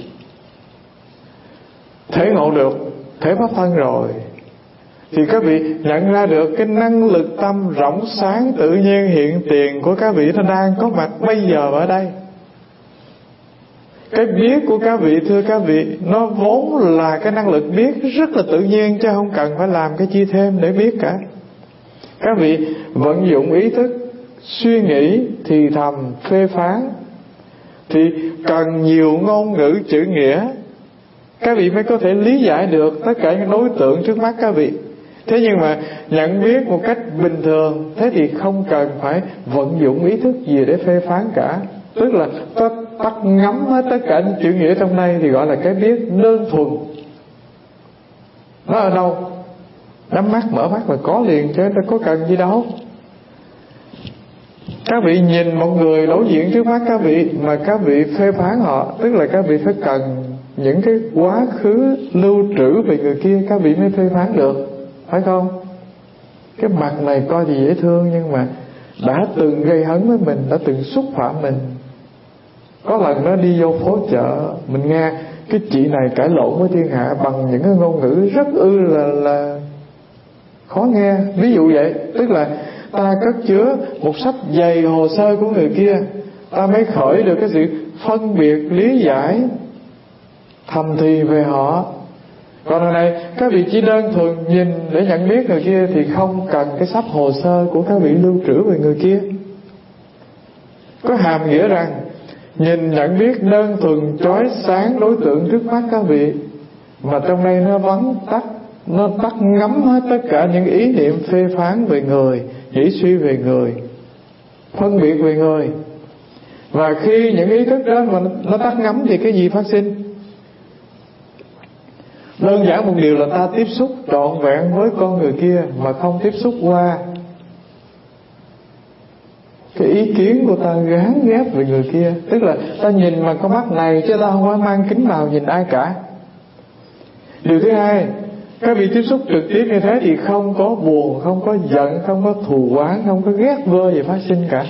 Speaker 1: thể ngộ được thể pháp thân rồi thì các vị nhận ra được cái năng lực tâm rộng sáng tự nhiên hiện tiền của các vị nó đang có mặt bây giờ ở đây. Cái biết của các vị, thưa các vị, nó vốn là cái năng lực biết rất là tự nhiên, chứ không cần phải làm cái chi thêm để biết cả. Các vị vận dụng ý thức, suy nghĩ, thì thầm, phê phán, thì cần nhiều ngôn ngữ chữ nghĩa các vị mới có thể lý giải được tất cả những đối tượng trước mắt các vị. Thế nhưng mà nhận biết một cách bình thường, thế thì không cần phải vận dụng ý thức gì để phê phán cả. Tức là tắt ngắm hết tất cả những chữ nghĩa trong đây thì gọi là cái biết đơn thuần. Nó ở đâu? Nhắm mắt mở mắt là có liền, chứ nó có cần gì đâu. Các vị nhìn một người đối diện trước mắt các vị mà các vị phê phán họ, tức là các vị phải cần những cái quá khứ lưu trữ về người kia các vị mới phê phán được, phải không? Cái mặt này coi thì dễ thương, nhưng mà đã từng gây hấn với mình, đã từng xúc phạm mình. Có lần nó đi vô phố chợ, mình nghe cái chị này cãi lộn với thiên hạ bằng những cái ngôn ngữ rất là khó nghe. Ví dụ vậy, tức là ta cất chứa một sách dày hồ sơ của người kia, ta mới khởi được cái sự phân biệt, lý giải, thầm thì về họ. Còn hồi này các vị chỉ đơn thuần nhìn để nhận biết người kia thì không cần cái sắp hồ sơ của các vị lưu trữ về người kia. Có hàm nghĩa rằng nhìn nhận biết đơn thuần chói sáng đối tượng trước mắt các vị, mà trong đây nó vắng tắt, nó tắt ngấm hết tất cả những ý niệm phê phán về người, nghĩ suy về người, phân biệt về người. Và khi những ý thức đó mà nó tắt ngấm thì cái gì phát sinh? Đơn giản một điều là ta tiếp xúc trọn vẹn với con người kia mà không tiếp xúc qua cái ý kiến của ta gán ghép về người kia. Tức là ta nhìn bằng con mắt này chứ ta không có mang kính vào nhìn ai cả. Điều thứ hai, các vị tiếp xúc trực tiếp như thế thì không có buồn, không có giận, không có thù oán, không có ghét vơ gì phát sinh cả.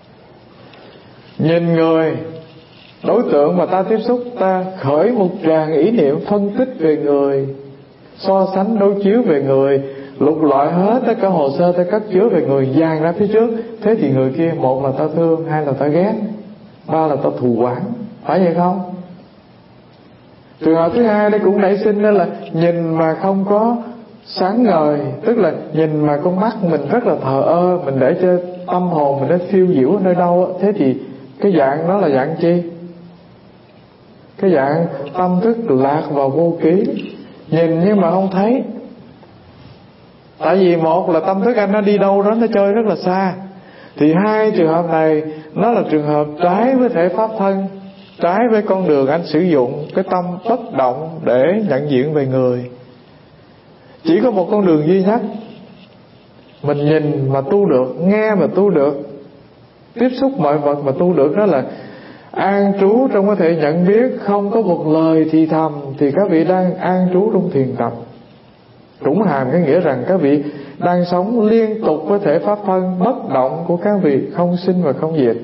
Speaker 1: Nhìn người đối tượng mà ta tiếp xúc, ta khởi một tràng ý niệm phân tích về người, so sánh đối chiếu về người, lục lọi hết tất cả hồ sơ ta cất chứa về người dàn ra phía trước. Thế thì người kia, một là ta thương, hai là ta ghét, ba là ta thù oán, phải vậy không? Trường hợp thứ hai đây cũng nảy sinh đó là nhìn mà không có sáng ngời, tức là nhìn mà con mắt mình rất là thờ ơ, mình để cho tâm hồn mình nó phiêu diễu ở nơi đâu. Thế thì cái dạng đó là dạng chi? Cái dạng tâm thức lạc vào vô ký, nhìn nhưng mà không thấy. Tại vì một là tâm thức anh nó đi đâu đó, nó chơi rất là xa. Thì hai trường hợp này nó là trường hợp trái với thể pháp thân, trái với con đường anh sử dụng cái tâm bất động để nhận diện về người. Chỉ có một con đường duy nhất, mình nhìn mà tu được, nghe mà tu được, tiếp xúc mọi vật mà tu được, đó là an trú trong có thể nhận biết, không có một lời thì thầm, thì các vị đang an trú trong thiền tập. Cũng hàm cái nghĩa rằng các vị đang sống liên tục với thể pháp thân bất động của các vị, không sinh và không diệt.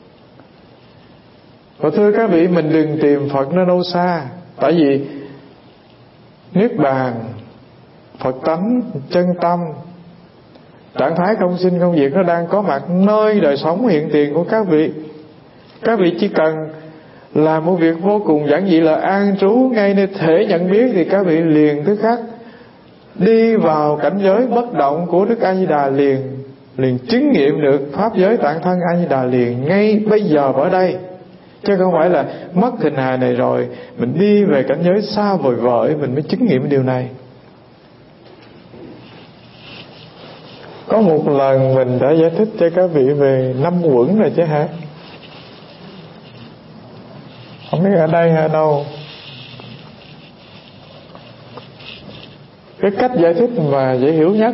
Speaker 1: Và thưa các vị, mình đừng tìm Phật nó đâu xa. Tại vì Niết Bàn, Phật tánh, chân tâm, trạng thái không sinh không diệt nó đang có mặt nơi đời sống hiện tiền của các vị. Các vị chỉ cần làm một việc vô cùng giản dị là an trú ngay nơi thể nhận biết, thì các vị liền tức khắc đi vào cảnh giới bất động của Đức A Di Đà, liền chứng nghiệm được pháp giới tạng thân A Di Đà liền ngay bây giờ ở đây, chứ không phải là mất hình hài này rồi mình đi về cảnh giới xa vời vợi mình mới chứng nghiệm điều này. Có một lần mình đã giải thích cho các vị về 5 uẩn rồi chứ hả? Không biết ở đây hay ở đâu. Cái cách giải thích mà dễ hiểu nhất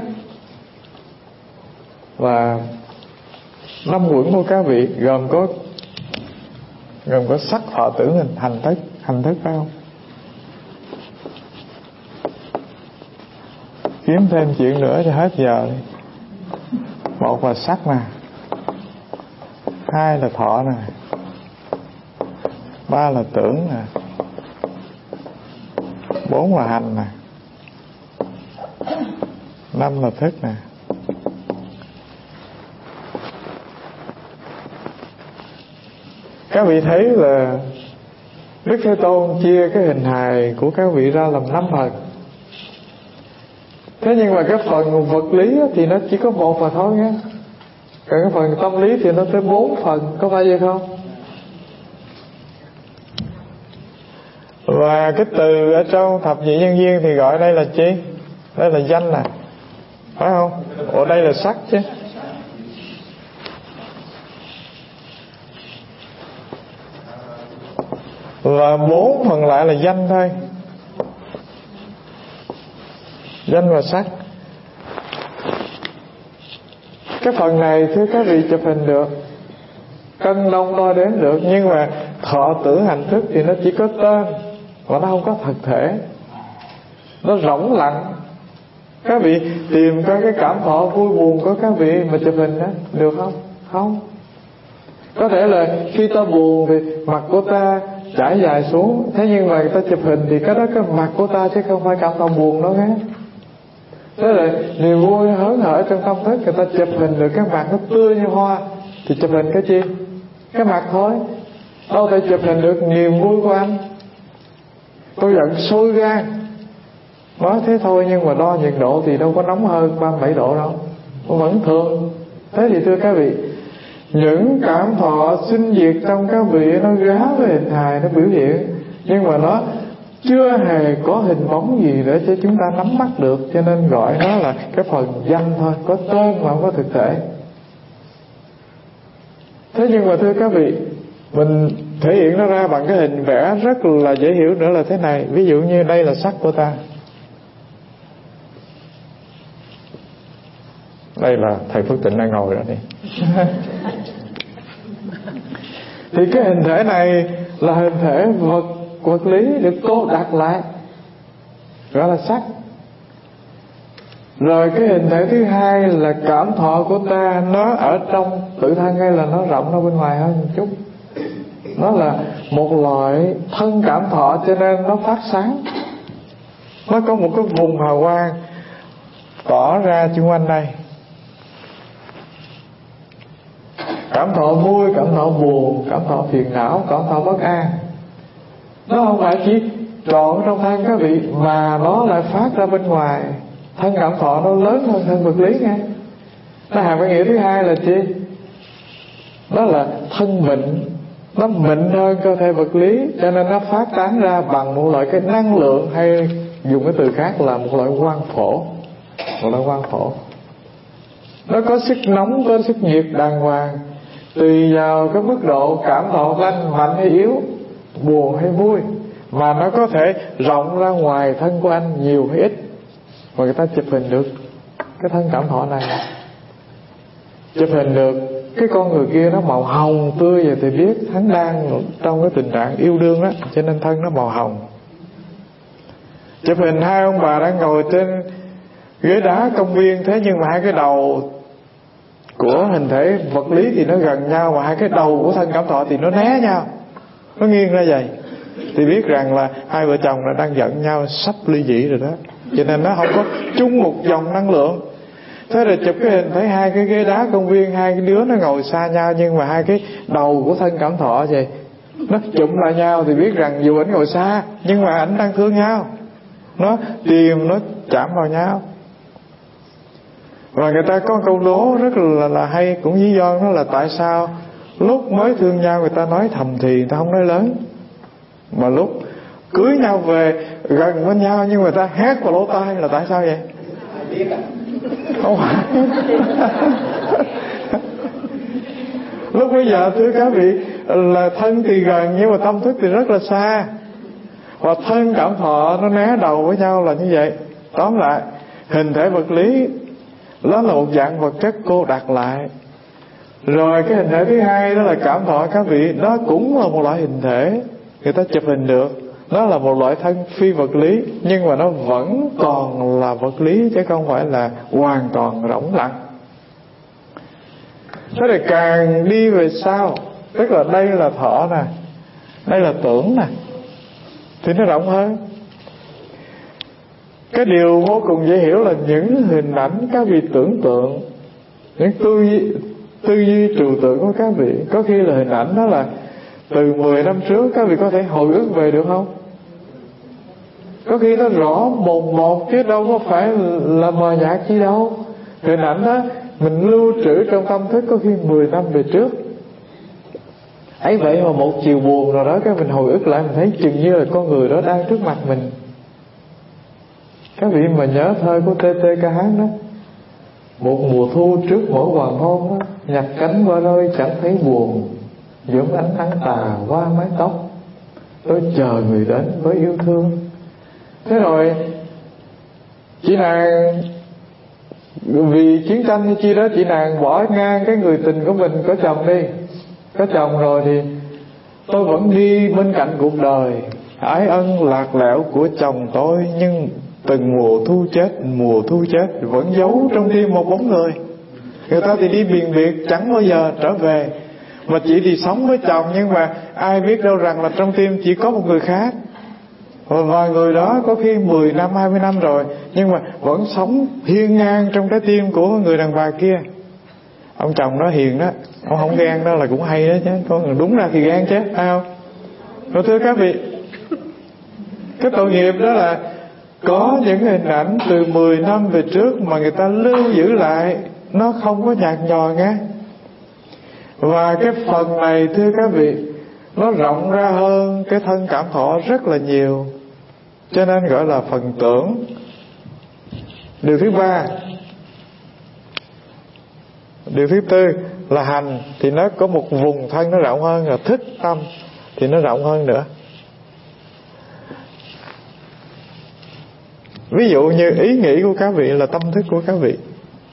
Speaker 1: là 5 uẩn của các vị gồm có sắc, thọ, tưởng, hành thức phải không? Kiếm thêm chuyện nữa cho hết giờ đi. 1 là sắc nè, 2 là thọ nè, 3 là tưởng nè, 4 là hành nè, 5 là thức nè. Các vị thấy là Đức Thế Tôn chia cái hình hài của các vị ra làm 5 phần. Thế nhưng mà cái phần vật lý thì nó chỉ có 1 mà thôi nhé. Còn cái phần tâm lý thì nó tới 4 phần, có phải vậy không? Và cái từ ở trong thập nhị nhân duyên thì gọi đây là chi? Đây là danh nè, phải không? Ở đây là sắc chứ. Và 4 phần lại là danh thôi. Danh và sắc. Cái phần này thưa các vị chụp hình được, cân đong đo đếm được, nhưng mà thọ tưởng hành thức thì nó chỉ có tên và nó không có thực thể, nó rỗng lặng. Các vị tìm coi cái cảm thọ vui buồn của các vị mà chụp hình đó được không? Không. Có thể là khi ta buồn thì mặt của ta trải dài xuống, thế nhưng mà người ta chụp hình thì cái đó cái mặt của ta chứ không phải cảm thọ buồn đó nghe. Thế là niềm vui hớn hở trong tâm thức, người ta chụp hình được cái mặt nó tươi như hoa thì chụp hình cái chi? Cái mặt thôi. Đâu thể chụp hình được niềm vui của anh. Tôi giận sôi gan, nói thế thôi, nhưng mà đo nhiệt độ thì đâu có nóng hơn 37 độ đâu, nó vẫn thường. Thế thì thưa các vị, những cảm thọ sinh diệt trong các vị nó gá với hình hài, nó biểu hiện, nhưng mà nó chưa hề có hình bóng gì để cho chúng ta nắm bắt được, cho nên gọi nó là cái phần danh thôi, có tên mà không có thực thể. Thế nhưng mà thưa các vị, mình thể hiện nó ra bằng cái hình vẽ rất là dễ hiểu nữa là thế này. Ví dụ như đây là sắc của ta, đây là thầy Phước Tịnh đang ngồi đó đi. Thì cái hình thể này là hình thể vật lý được cô đặt lại, gọi là sắc. Rồi cái hình thể thứ hai là cảm thọ của ta, nó ở trong tự thân hay là nó rộng ra bên ngoài hơn một chút. Nó là một loại thân cảm thọ, cho nên nó phát sáng. Nó có một cái vùng hào quang tỏ ra chung quanh đây. Cảm thọ vui, cảm thọ buồn, cảm thọ phiền não, cảm thọ bất an, nó không phải chỉ trọn trong thân các vị, mà nó lại phát ra bên ngoài. Thân cảm thọ nó lớn hơn thân vật lý nghe. Nó hàm cái nghĩa thứ hai là chi? Đó là thân mịn, nó mịn hơn cơ thể vật lý, cho nên nó phát tán ra bằng một loại cái năng lượng, hay dùng cái từ khác là một loại quang phổ. Một loại quang phổ, nó có sức nóng, có sức nhiệt đàng hoàng, tùy vào cái mức độ cảm thọ lành mạnh hay yếu, buồn hay vui, mà nó có thể rộng ra ngoài thân của anh nhiều hay ít. Và người ta chụp hình được cái thân cảm thọ này, chụp hình được cái con người kia nó màu hồng tươi, vậy thì biết hắn đang trong cái tình trạng yêu đương đó, cho nên thân nó màu hồng. Chụp hình hai ông bà đang ngồi trên ghế đá công viên, thế nhưng mà hai cái đầu của hình thể vật lý thì nó gần nhau, và hai cái đầu của thân cảm thọ thì nó né nhau, nó nghiêng ra vậy, thì biết rằng là hai vợ chồng là đang giận nhau sắp ly dị rồi đó, cho nên nó không có chung một dòng năng lượng. Thế rồi chụp cái hình thấy hai cái ghế đá công viên, hai cái đứa nó ngồi xa nhau, nhưng mà hai cái đầu của thân cảm thọ vậy Nó chụm lại nhau thì biết rằng dù ảnh ngồi xa nhưng mà ảnh đang thương nhau. Nó tìm, nó chạm vào nhau. Và người ta có câu đố rất là hay, cũng lý do đó là tại sao lúc mới thương nhau người ta nói thầm thì, người ta không nói lớn, mà lúc cưới nhau về gần bên nhau nhưng người ta hét vào lỗ tai, là tại sao vậy? Không phải. Lúc bây giờ thưa các vị, là thân thì gần nhưng mà tâm thức thì rất là xa, và thân cảm thọ nó né đầu với nhau là như vậy. Tóm lại, hình thể vật lý đó là một dạng vật chất cô đặt lại. Rồi cái hình thể thứ hai đó là cảm thọ các vị, đó cũng là một loại hình thể, người ta chụp hình được. Nó là một loại thân phi vật lý, nhưng mà nó vẫn còn là vật lý, chứ không phải là hoàn toàn rỗng lặng. Thế thì càng đi về sau, tức là đây là thọ nè, đây là tưởng nè, thì nó rộng hơn. Cái điều vô cùng dễ hiểu là những hình ảnh các vị tưởng tượng, những tư duy trừu tượng của các vị, có khi là hình ảnh đó là từ 10 năm trước, các vị có thể hồi ức về được không? Có khi nó rõ mồn một chứ đâu có phải là mờ nhạt chi đâu. Hình ảnh đó mình lưu trữ trong tâm thức có khi 10 năm về trước. Ấy vậy mà một chiều buồn nào đó các mình hồi ức lại, mình thấy chừng như là con người đó đang trước mặt mình. Các vị mà nhớ thơ của T.T. Ca Hán đó, một mùa thu trước mỗi hoàng hôn đó, nhặt cánh qua rơi chẳng thấy buồn, dưỡng ánh nắng tà qua mái tóc, tôi chờ người đến với yêu thương. Thế rồi chị nàng vì chiến tranh hay chi đó, chị nàng bỏ ngang cái người tình của mình, có chồng đi, có chồng rồi thì tôi vẫn đi bên cạnh cuộc đời, ái ân lạc lẽo của chồng tôi, nhưng từng mùa thu chết vẫn giấu trong tim một bóng người. Người ta thì đi biền biệt chẳng bao giờ trở về, mà chị thì sống với chồng, nhưng mà ai biết đâu rằng là trong tim chỉ có một người khác. Và người đó có khi 10 năm, 20 năm rồi, nhưng mà vẫn sống hiên ngang trong trái tim của người đàn bà kia. Ông chồng đó hiền đó, ông không ghen đó là cũng hay đó chứ. Con đúng ra thì ghen chứ, phải không? Rồi thưa các vị, cái tội nghiệp đó là có những hình ảnh từ 10 năm về trước mà người ta lưu giữ lại, nó không có nhạt nhòa nghe. Và cái phần này thưa các vị, nó rộng ra hơn cái thân cảm thọ rất là nhiều, cho nên gọi là phần tưởng. Điều thứ ba, điều thứ tư là hành, thì nó có một vùng thân nó rộng hơn, là thức tâm thì nó rộng hơn nữa. Ví dụ như ý nghĩ của các vị là tâm thức của các vị,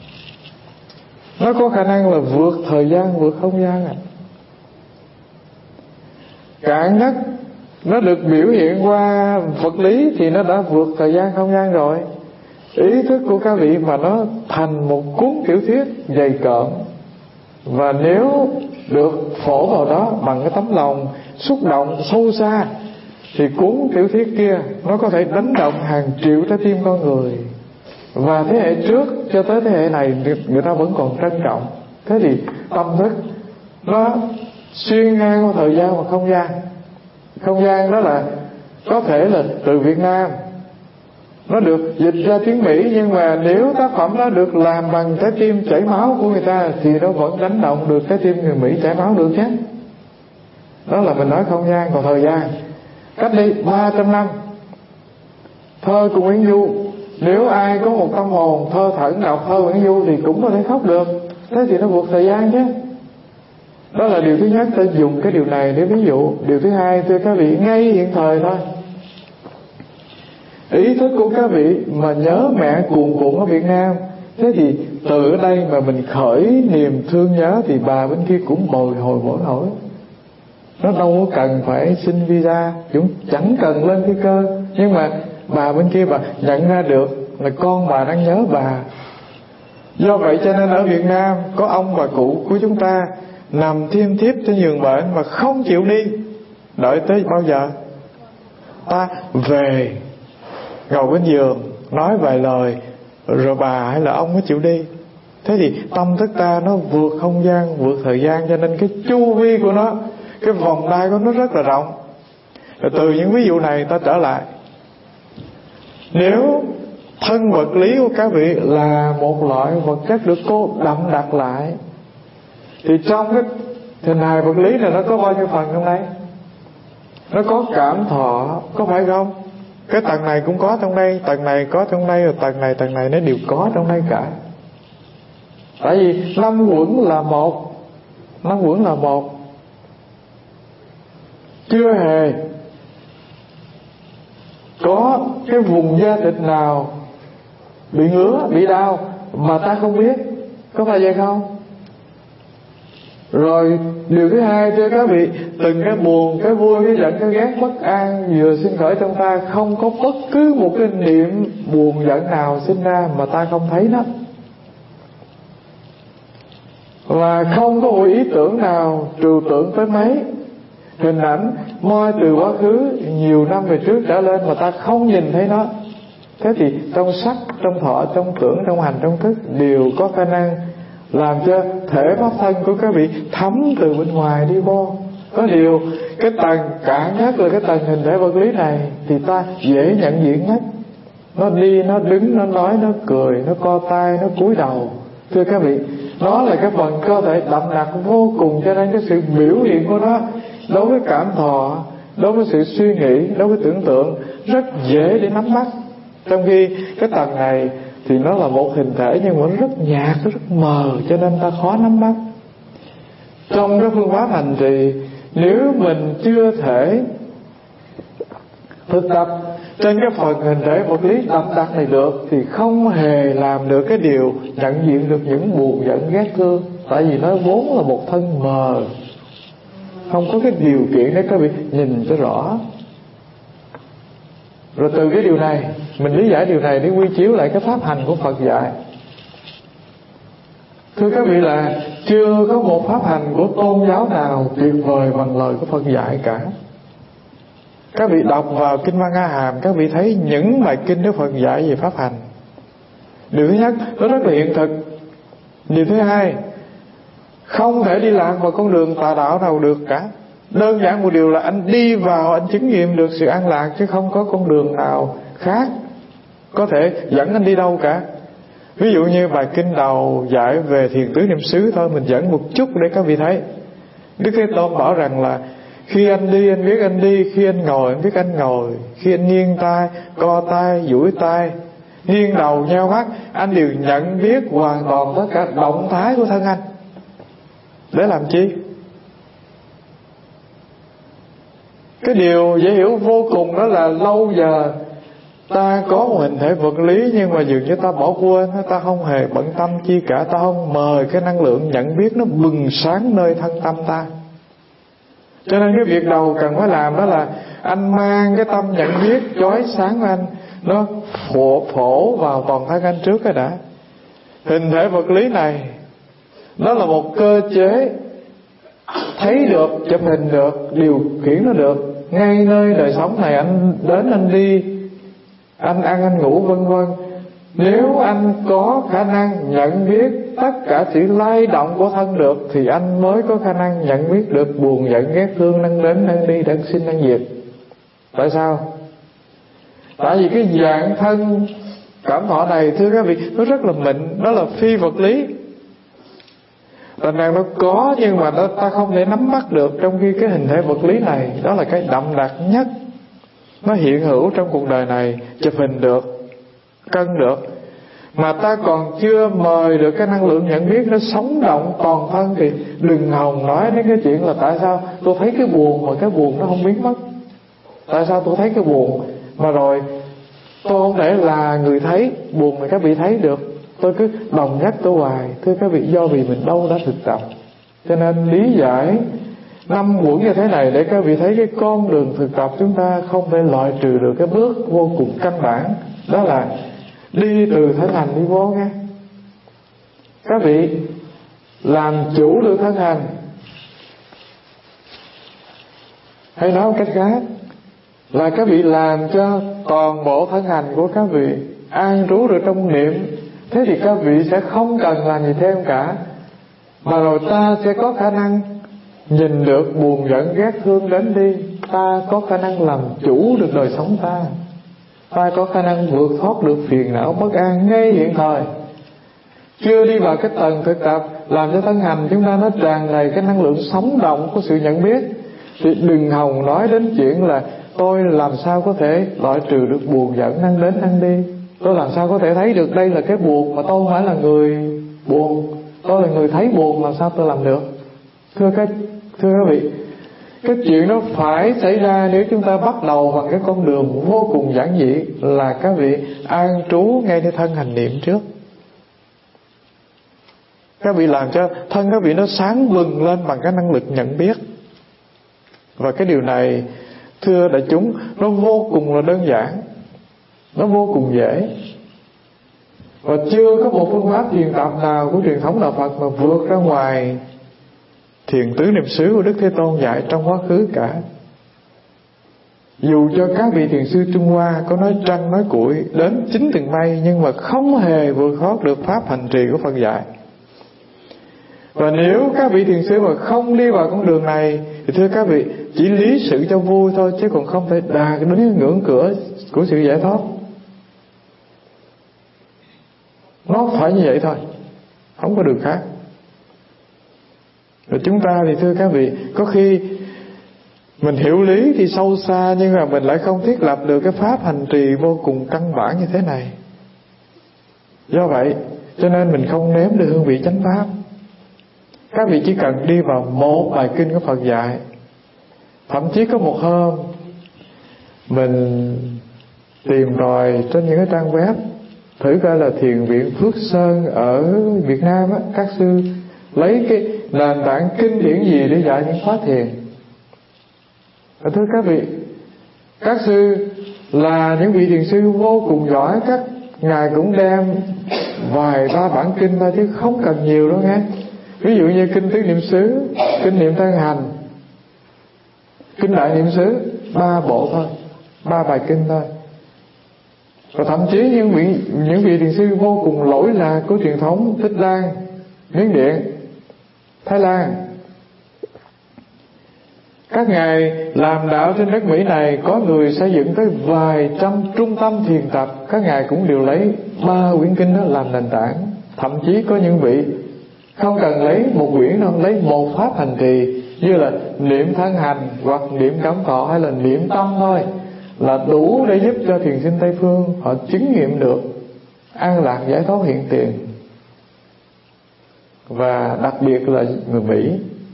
Speaker 1: nó có khả năng là vượt thời gian, vượt không gian à. Cạn nhất nó được biểu hiện qua vật lý thì nó đã vượt thời gian không gian rồi. Ý thức của các vị mà nó thành một cuốn tiểu thuyết dày cộm, và nếu được phổ vào đó bằng cái tấm lòng xúc động sâu xa, thì cuốn tiểu thuyết kia nó có thể đánh động hàng triệu trái tim con người. Và thế hệ trước cho tới thế hệ này người ta vẫn còn trân trọng. Thế thì tâm thức nó xuyên ngang qua thời gian và không gian. Không gian đó là có thể là từ Việt Nam, nó được dịch ra tiếng Mỹ, nhưng mà nếu tác phẩm đó được làm bằng trái tim chảy máu của người ta thì nó vẫn đánh động được trái tim người Mỹ chảy máu được chứ. Đó là mình nói không gian. Còn thời gian, cách đây 300 năm thơ của Nguyễn Du, nếu ai có một tâm hồn thơ thẩn đọc thơ Nguyễn Du thì cũng có thể khóc được. Thế thì nó vượt thời gian chứ. Đó là điều thứ nhất, ta dùng cái điều này để ví dụ. Điều thứ hai, thưa các vị, ngay hiện thời thôi, ý thức của các vị mà nhớ mẹ cuồn cuộn ở Việt Nam, thế thì từ ở đây mà mình khởi niềm thương nhớ thì bà bên kia cũng bồi hồi mỗi nỗi. Nó đâu có cần phải xin visa, cũng chẳng cần lên cái cơ, nhưng mà bà bên kia bà nhận ra được là con bà đang nhớ bà. Do vậy cho nên ở Việt Nam có ông bà cụ của chúng ta nằm thiêm thiếp trên giường bệnh mà không chịu đi, đợi tới bao giờ ta về ngồi bên giường nói vài lời rồi bà hay là ông mới chịu đi. Thế thì tâm thức ta nó vượt không gian, vượt thời gian, cho nên cái chu vi của nó, cái vòng đai của nó rất là rộng. Rồi từ những ví dụ này ta trở lại, nếu thân vật lý của các vị là một loại vật chất được cô đậm đặc lại, thì trong cái hình hài vật lý này nó có bao nhiêu phần trong đây? Nó có cảm thọ, có phải không? Cái tầng này cũng có trong đây, tầng này có trong đây, rồi tầng này nó đều có trong đây cả. Tại vì năm quẩn là một, năm quẩn là một, chưa hề có cái vùng da thịt nào bị ngứa, bị đau mà ta không biết, có phải vậy không? Rồi điều thứ hai, thưa các vị, từng cái buồn, cái vui, cái giận, cái ghét, bất an vừa sinh khởi trong ta, không có bất cứ một cái niệm buồn giận nào sinh ra mà ta không thấy nó, và không có một ý tưởng nào trừu tượng tới mấy hình ảnh moi từ quá khứ nhiều năm về trước trở lên mà ta không nhìn thấy nó. Thế thì trong sắc, trong thọ, trong tưởng, trong hành, trong thức đều có khả năng làm cho thể pháp thân của các vị thấm từ bên ngoài đi vô. Có điều cái tầng cả nhất là cái tầng hình thể vật lý này thì ta dễ nhận diện nhất. Nó đi, nó đứng, nó nói, nó cười, nó co tay, nó cúi đầu. Thưa các vị, nó là cái phần cơ thể đậm đặc vô cùng, cho nên cái sự biểu hiện của nó đối với cảm thọ, đối với sự suy nghĩ, đối với tưởng tượng rất dễ để nắm bắt. Trong khi cái tầng này thì nó là một hình thể nhưng mà nó rất nhạt, nó rất mờ, cho nên ta khó nắm bắt. Trong cái phương pháp hành trì, nếu mình chưa thể thực tập trên cái phần hình thể vật lý đậm đặc này được thì không hề làm được cái điều nhận diện được những buồn giận ghét thương. Tại vì nó vốn là một thân mờ, không có cái điều kiện để các vị nhìn cho rõ. Rồi từ cái điều này, mình lý giải điều này để quy chiếu lại cái pháp hành của Phật dạy. Thưa các vị, là chưa có một pháp hành của tôn giáo nào tuyệt vời bằng lời của Phật dạy cả. Các vị đọc vào Kinh Văn A Hàm, các vị thấy những bài kinh Đức Phật dạy về pháp hành. Điều thứ nhất, nó rất là hiện thực. Điều thứ hai, không thể đi lạc vào con đường tà đạo nào được cả. Đơn giản một điều là anh đi vào, anh chứng nghiệm được sự an lạc, chứ không có con đường nào khác có thể dẫn anh đi đâu cả. Ví dụ như bài kinh đầu dạy về thiền tứ niệm xứ thôi, mình dẫn một chút để các vị thấy. Đức Thế Tôn bảo rằng là khi anh đi anh biết anh đi, khi anh ngồi anh biết anh ngồi, khi anh nghiêng tay, co tay, duỗi tay, nghiêng đầu, nheo mắt, anh đều nhận biết hoàn toàn tất cả động thái của thân anh. Để làm chi? Cái điều dễ hiểu vô cùng đó là lâu giờ ta có một hình thể vật lý nhưng mà dường như ta bỏ quên, ta không hề bận tâm chi cả, ta không mời cái năng lượng nhận biết nó bừng sáng nơi thân tâm ta. Cho nên cái việc đầu cần phải làm đó là anh mang cái tâm nhận biết chói sáng của anh, nó phổ vào toàn thân anh trước cái đã. Hình thể vật lý này nó là một cơ chế thấy được, chụp hình được, điều khiển nó được. Ngay nơi đời sống này anh đến anh đi, anh ăn anh ngủ vân vân. Nếu anh có khả năng nhận biết tất cả sự lay động của thân được thì anh mới có khả năng nhận biết được buồn giận ghét thương, năng đến năng đi, đang sinh năng diệt. Tại sao? Tại vì cái dạng thân cảm thọ này, thưa các vị, nó rất là mịn, nó là phi vật lý. Thành ra nó có nhưng mà ta không thể nắm bắt được. Trong khi cái hình thể vật lý này, đó là cái đậm đặc nhất, nó hiện hữu trong cuộc đời này, chụp hình được, cân được, mà ta còn chưa mời được cái năng lượng nhận biết nó sống động toàn thân thì đừng hòng nói đến cái chuyện là tại sao tôi thấy cái buồn mà cái buồn nó không biến mất. Tại sao tôi thấy cái buồn mà rồi tôi không thể là người thấy buồn mà các vị thấy được, tôi cứ đồng nhắc tôi hoài. Thưa các vị, do vì mình đâu đã thực tập, cho nên lý giải 5 quẩn như thế này để các vị thấy cái con đường thực tập chúng ta không thể loại trừ được cái bước vô cùng căn bản, đó là đi từ thân hành đi vô nghe. Các vị làm chủ được thân hành, hay nói một cách khác là các vị làm cho toàn bộ thân hành của các vị an trú được trong niệm. Thế thì các vị sẽ không cần làm gì thêm cả, mà rồi ta sẽ có khả năng nhìn được buồn giận ghét thương đến đi, ta có khả năng làm chủ được đời sống ta. Ta có khả năng vượt thoát được phiền não bất an ngay hiện thời. Chưa đi vào cái tầng thực tập làm cho thân hành chúng ta nó tràn đầy cái năng lượng sống động của sự nhận biết, thì đừng hòng nói đến chuyện là tôi làm sao có thể loại trừ được buồn giận năng đến năng đi, tôi làm sao có thể thấy được đây là cái buồn mà tôi không phải là người buồn, tôi là người thấy buồn, làm sao tôi làm được. Thưa các vị, cái chuyện đó phải xảy ra nếu chúng ta bắt đầu bằng cái con đường vô cùng giản dị là các vị an trú ngay nơi thân hành niệm trước. Các vị làm cho thân các vị nó sáng bừng lên bằng cái năng lực nhận biết. Và cái điều này thưa đại chúng, nó vô cùng là đơn giản, nó vô cùng dễ. Và chưa có một phương pháp thiền tập nào của truyền thống đạo Phật mà vượt ra ngoài thiền tứ niệm xứ của Đức Thế Tôn dạy trong quá khứ cả. Dù cho các vị thiền sư Trung Hoa có nói trăng nói củi đến 9 tầng mây, nhưng mà không hề vượt thoát được pháp hành trì của Phật dạy. Và nếu các vị thiền sư mà không đi vào con đường này thì thưa các vị, chỉ lý sự cho vui thôi, chứ còn không thể đạt đến ngưỡng cửa của sự giải thoát. Nó phải như vậy thôi, không có đường khác. Rồi chúng ta thì thưa các vị, có khi mình hiểu lý thì sâu xa, nhưng mà mình lại không thiết lập được cái pháp hành trì vô cùng căn bản như thế này. Do vậy cho nên mình không nếm được hương vị chánh pháp. Các vị chỉ cần đi vào một bài kinh của Phật dạy, thậm chí có một hôm mình tìm tòi trên những cái trang web, thử coi là thiền viện Phước Sơn ở Việt Nam á, các sư lấy cái nền tảng kinh điển gì để dạy những khóa thiền. Thưa các vị, các sư là những vị thiền sư vô cùng giỏi, các ngài cũng đem vài ba bản kinh thôi chứ không cần nhiều đâu nghe. Ví dụ như kinh tứ niệm xứ, kinh niệm thân hành, kinh đại niệm xứ, 3 bộ thôi, 3 bài kinh thôi. Và thậm chí những vị thiền sư vô cùng lỗi lạc của truyền thống Thích Lan, Miến Điện, Thái Lan, các ngài làm đạo trên đất Mỹ này, có người xây dựng tới vài trăm trung tâm thiền tập, các ngài cũng đều lấy 3 quyển kinh đó làm nền tảng. Thậm chí có những vị không cần lấy một quyển đâu, lấy một pháp hành trì như là niệm thân hành hoặc niệm cảm thọ hay là niệm tâm thôi là đủ để giúp cho thiền sinh Tây Phương họ chứng nghiệm được an lạc giải thoát hiện tiền. Và đặc biệt là người Mỹ,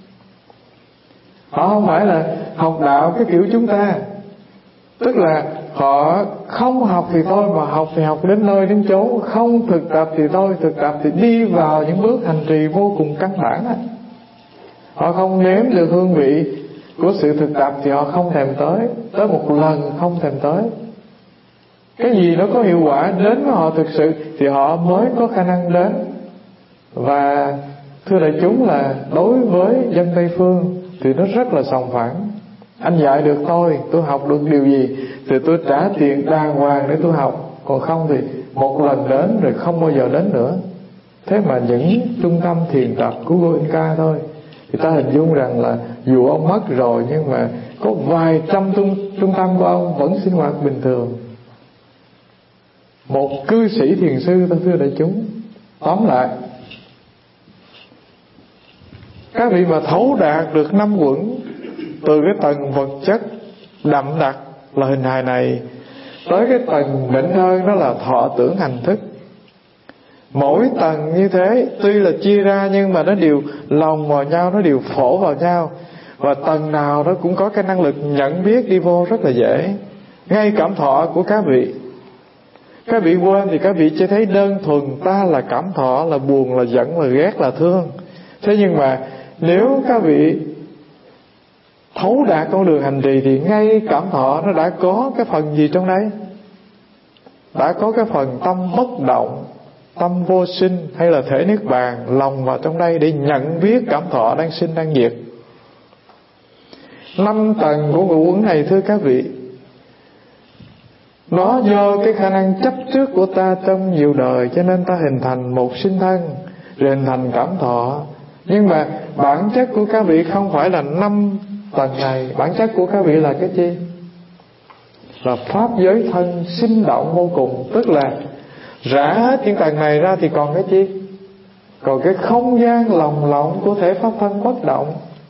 Speaker 1: họ không phải là học đạo cái kiểu chúng ta, tức là họ không học thì thôi, mà học thì học đến nơi đến chỗ, không thực tập thì thôi, thực tập thì đi vào những bước hành trì vô cùng căn bản đó. Họ không nếm được hương vị của sự thực tập thì họ không thèm tới một lần không thèm tới. Cái gì nó có hiệu quả đến với họ thực sự thì họ mới có khả năng đến. Và thưa đại chúng là đối với dân Tây Phương thì nó rất là sòng phẳng. Anh dạy được tôi học được điều gì thì tôi trả tiền đàng hoàng để tôi học, còn không thì một lần đến rồi không bao giờ đến nữa. Thế mà những trung tâm thiền tập của Goenka thôi thì ta hình dung rằng là dù ông mất rồi nhưng mà có vài trăm trung tâm của ông vẫn sinh hoạt bình thường. Một cư sĩ thiền sư, ta thưa đại chúng. Tóm lại, các vị mà thấu đạt được 5 quẩn từ cái tầng vật chất đậm đặc là hình hài này tới cái tầng đỉnh hơn đó là thọ tưởng hành thức. Mỗi tầng như thế tuy là chia ra nhưng mà nó đều lồng vào nhau, nó đều phổ vào nhau, và tầng nào nó cũng có cái năng lực nhận biết đi vô rất là dễ. Ngay cảm thọ của các vị quên thì các vị chỉ thấy đơn thuần ta là cảm thọ, là buồn, là giận, là ghét, là thương. Thế nhưng mà nếu các vị thấu đạt con đường hành trì thì ngay cảm thọ nó đã có cái phần gì trong đấy? Đã có cái phần tâm bất động, tâm vô sinh hay là thể niết bàn lồng vào trong đây để nhận biết cảm thọ đang sinh đang diệt. 5 tầng của ngũ uẩn này thưa các vị, nó do cái khả năng chấp trước của ta trong nhiều đời cho nên ta hình thành một sinh thân, rồi hình thành cảm thọ, Nhưng mà bản chất của các vị không phải là 5 tầng này. Bản chất của các vị là cái chi? Là pháp giới thân sinh động vô cùng. Tức là rã hết những tầng này ra thì còn cái chi? Còn cái không gian lồng lộng của thể pháp thân bất động.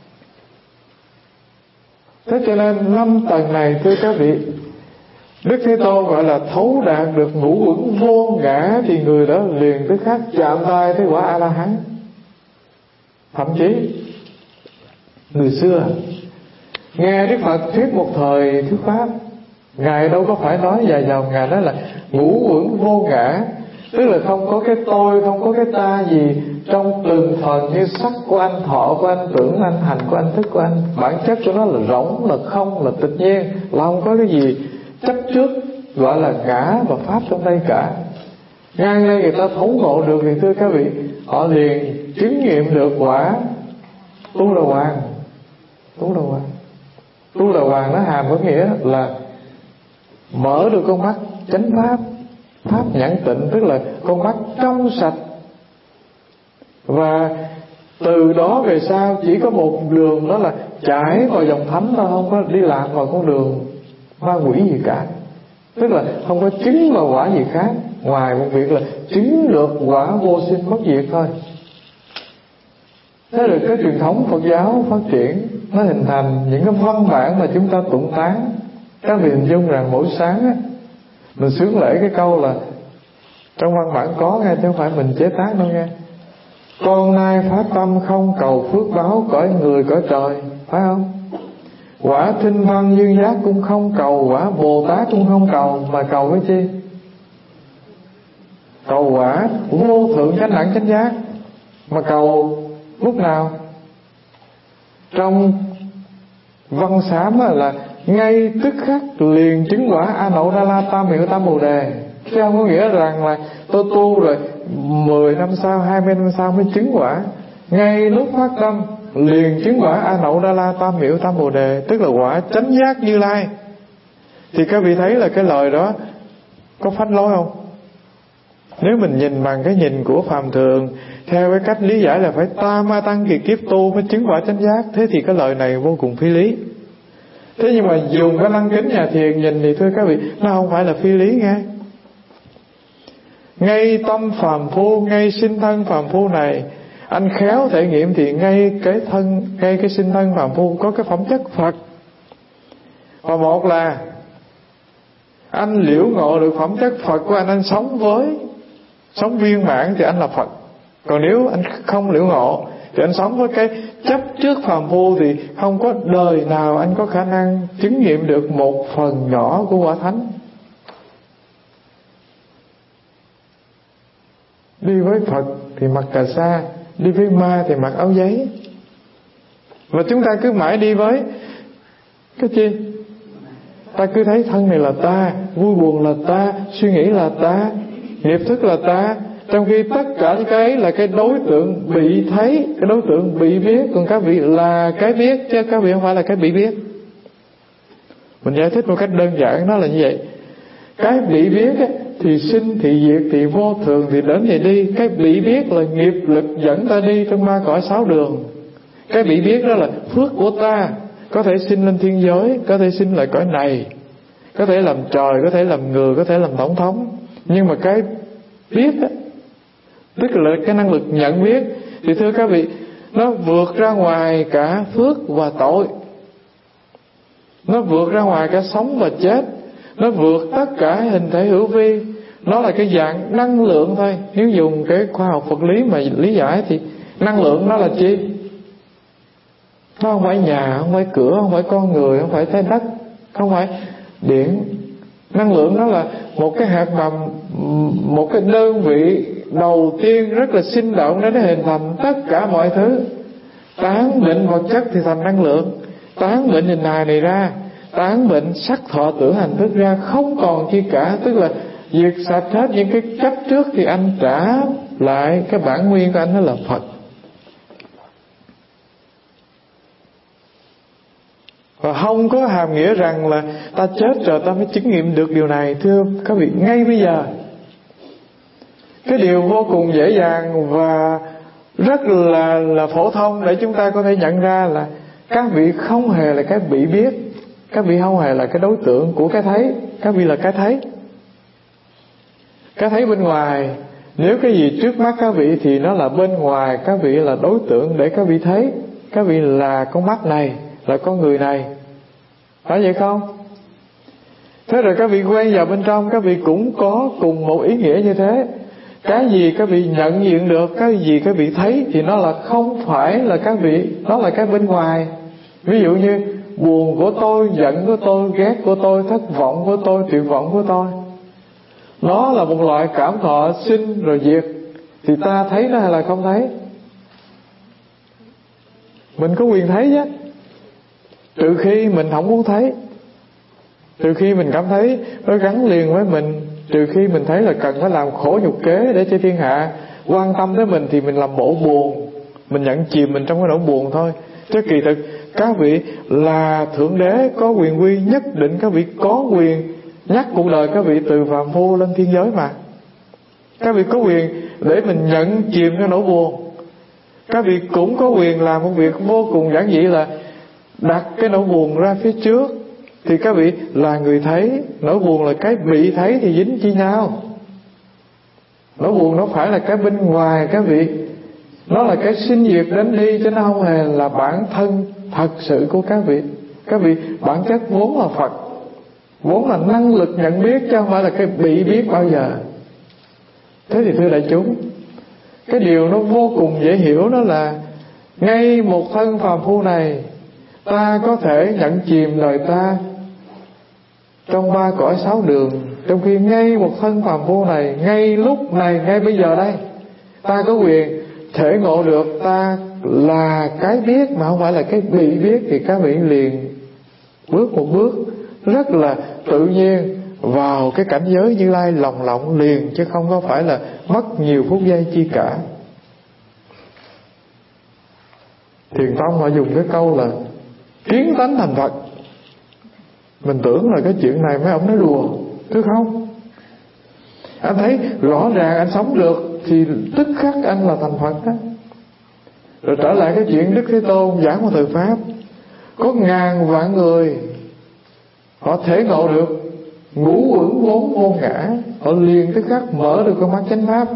Speaker 1: Thế cho nên 5 tầng này thưa các vị, Đức Thế Tôn gọi là thấu đạt được ngũ uẩn vô ngã, thì người đó liền tức khắc chạm tay tới quả A-la-hán. Thậm chí người xưa nghe Đức Phật thuyết một thời thuyết pháp, Ngài đâu có phải nói dài dòng. Ngài nói là ngũ uẩn vô ngã, tức là không có cái tôi, không có cái ta gì trong từng phần, như sắc của anh, thọ của anh, tưởng anh, hành của anh, thức của anh. Bản chất của nó là rỗng, là không, là tự nhiên, là không có cái gì chấp trước gọi là ngã và pháp trong đây cả. Ngang đây người ta thấu ngộ được thì thưa các vị, họ liền chứng nghiệm được quả Tu La Hoàng. Tu La Hoàng, Tu La Hoàng nó hàm có nghĩa là mở được con mắt chánh pháp, pháp nhãn tịnh, tức là con mắt trong sạch. Và từ đó về sau chỉ có một đường, đó là chảy vào dòng thánh thôi, không có đi lạc vào con đường ma quỷ gì cả. Tức là không có chứng vào quả gì khác ngoài một việc là chứng được quả vô sinh bất diệt thôi. Thế rồi cái truyền thống Phật giáo phát triển, nó hình thành những cái văn bản mà chúng ta tụng tán. Các vị hình dung rằng mỗi sáng á, mình xướng lễ cái câu là trong văn bản có nghe, chứ không phải mình chế tác đâu nghe. Con nay phát tâm không cầu phước báo cõi người cõi trời, phải không? Quả thinh văn duyên giác cũng không cầu, quả Bồ Tát cũng không cầu, mà cầu cái chi? Cầu quả vô thượng chánh đẳng chánh giác. Mà cầu lúc nào? Trong văn sám là ngay tức khắc liền chứng quả A Nậu Đa La Tam Miệu Tam Bồ Đề. Chứ không có nghĩa rằng là tôi tu rồi 10 năm sau, 20 năm sau mới chứng quả. Ngay lúc phát tâm liền chứng quả A Nậu Đa La Tam Miệu Tam Bồ Đề, tức là quả chánh giác Như Lai. Thì các vị thấy là cái lời đó có phách lối không? Nếu mình nhìn bằng cái nhìn của phàm thường, theo cái cách lý giải là phải tam ma tăng kỳ kiếp tu mới chứng quả chánh giác, thế thì cái lời này vô cùng phi lý. Thế nhưng mà dùng cái lăng kính nhà thiền nhìn thì thưa các vị, nó không phải là phi lý nghe. Ngay tâm phàm phu, ngay sinh thân phàm phu này, anh khéo thể nghiệm thì ngay cái sinh thân phàm phu có cái phẩm chất Phật. Và một là anh liễu ngộ được phẩm chất Phật của anh sống viên mãn thì anh là Phật. Còn nếu anh không liễu ngộ thì anh sống với cái chấp trước phàm phu thì không có đời nào anh có khả năng chứng nghiệm được một phần nhỏ của quả thánh. Đi với Phật thì mặc cà sa, đi với ma thì mặc áo giấy. Và chúng ta cứ mãi đi với cái chi? Ta cứ thấy thân này là ta, vui buồn là ta, suy nghĩ là ta, nghiệp thức là ta. Trong khi tất cả những cái ấy là cái đối tượng bị thấy, cái đối tượng bị biết. Còn các vị là cái biết, chứ các vị không phải là cái bị biết. Mình giải thích một cách đơn giản nó là như vậy. Cái bị biết ấy, thì sinh thì diệt thì vô thường thì đến thì đi. Cái bị biết là nghiệp lực dẫn ta đi trong ba cõi sáu đường. Cái bị biết đó là phước của ta, có thể sinh lên thiên giới, có thể sinh lại cõi này, có thể làm trời, có thể làm người, có thể làm tổng thống. Nhưng mà cái biết á, tức là cái năng lực nhận biết, thì thưa các vị, nó vượt ra ngoài cả phước và tội, nó vượt ra ngoài cả sống và chết, nó vượt tất cả hình thể hữu vi. Nó là cái dạng năng lượng thôi. Nếu dùng cái khoa học vật lý mà lý giải thì năng lượng nó là chi? Nó không phải nhà, không phải cửa, không phải con người, không phải trái đất, không phải điện. Năng lượng nó là một cái hạt mầm, một cái đơn vị đầu tiên rất là sinh động để nó hình thành tất cả mọi thứ. Tán bệnh vật chất thì thành năng lượng, tán bệnh hình hài này ra, tán bệnh sắc thọ tưởng hành thức ra, không còn chi cả. Tức là diệt sạch hết những cái chấp trước thì anh trả lại cái bản nguyên của anh, đó là Phật. Và không có hàm nghĩa rằng là ta chết rồi ta mới chứng nghiệm được điều này. Thưa các vị, ngay bây giờ cái điều vô cùng dễ dàng và rất là phổ thông để chúng ta có thể nhận ra là các vị không hề là cái bị biết, các vị không hề là cái đối tượng của cái thấy, các vị là cái thấy. Cái thấy bên ngoài, nếu cái gì trước mắt các vị thì nó là bên ngoài, các vị là đối tượng để các vị thấy. Các vị là con mắt này, là con người này, phải vậy không? Thế rồi các vị quay vào bên trong, các vị cũng có cùng một ý nghĩa như thế. Cái gì các vị nhận diện được, cái gì các vị thấy thì nó là không phải là các vị, nó là cái bên ngoài. Ví dụ như buồn của tôi, giận của tôi, ghét của tôi, thất vọng của tôi, tuyệt vọng của tôi, nó là một loại cảm thọ sinh rồi diệt. Thì ta thấy nó hay là không thấy? Mình có quyền thấy chứ, trừ khi mình không muốn thấy, trừ khi mình cảm thấy nó gắn liền với mình, trừ khi mình thấy là cần phải làm khổ nhục kế để cho thiên hạ quan tâm tới mình thì mình làm bộ buồn, mình nhận chìm mình trong cái nỗi buồn thôi. Chứ kỳ thực các vị là thượng đế có quyền uy, nhất định các vị có quyền nhắc cuộc đời các vị từ phàm phu lên thiên giới mà. Các vị có quyền để mình nhận chìm cái nỗi buồn. Các vị cũng có quyền làm một việc vô cùng giản dị là đặt cái nỗi buồn ra phía trước. Thì các vị là người thấy, nỗi buồn là cái bị thấy thì dính chi nhau. Nỗi buồn nó phải là cái bên ngoài các vị, nó là cái sinh diệt đến đi, chứ nó không hề là bản thân thật sự của các vị. Các vị bản chất vốn là Phật, vốn là năng lực nhận biết, chứ không phải là cái bị biết bao giờ. Thế thì thưa đại chúng, cái điều nó vô cùng dễ hiểu đó là ngay một thân phàm phu này, ta có thể nhận chìm đời ta trong 3 cõi 6 đường. Trong khi ngay một thân phàm phu này, ngay lúc này, ngay bây giờ đây, ta có quyền thể ngộ được ta là cái biết mà không phải là cái bị biết. Thì các vị liền bước một bước rất là tự nhiên vào cái cảnh giới Như Lai lồng lộng liền, chứ không có phải là mất nhiều phút giây chi cả. Thiền tông họ dùng cái câu là kiến tánh thành Phật. Mình tưởng là cái chuyện này mấy ông nói đùa, chứ không. Anh thấy rõ ràng anh sống được thì tức khắc anh là thành Phật đó. Rồi trở lại cái chuyện Đức Thế Tôn giảng một thời Pháp, có ngàn vạn người họ thể ngộ được ngũ uẩn vốn vô ngã, họ liền tức khắc mở được con mắt chánh pháp,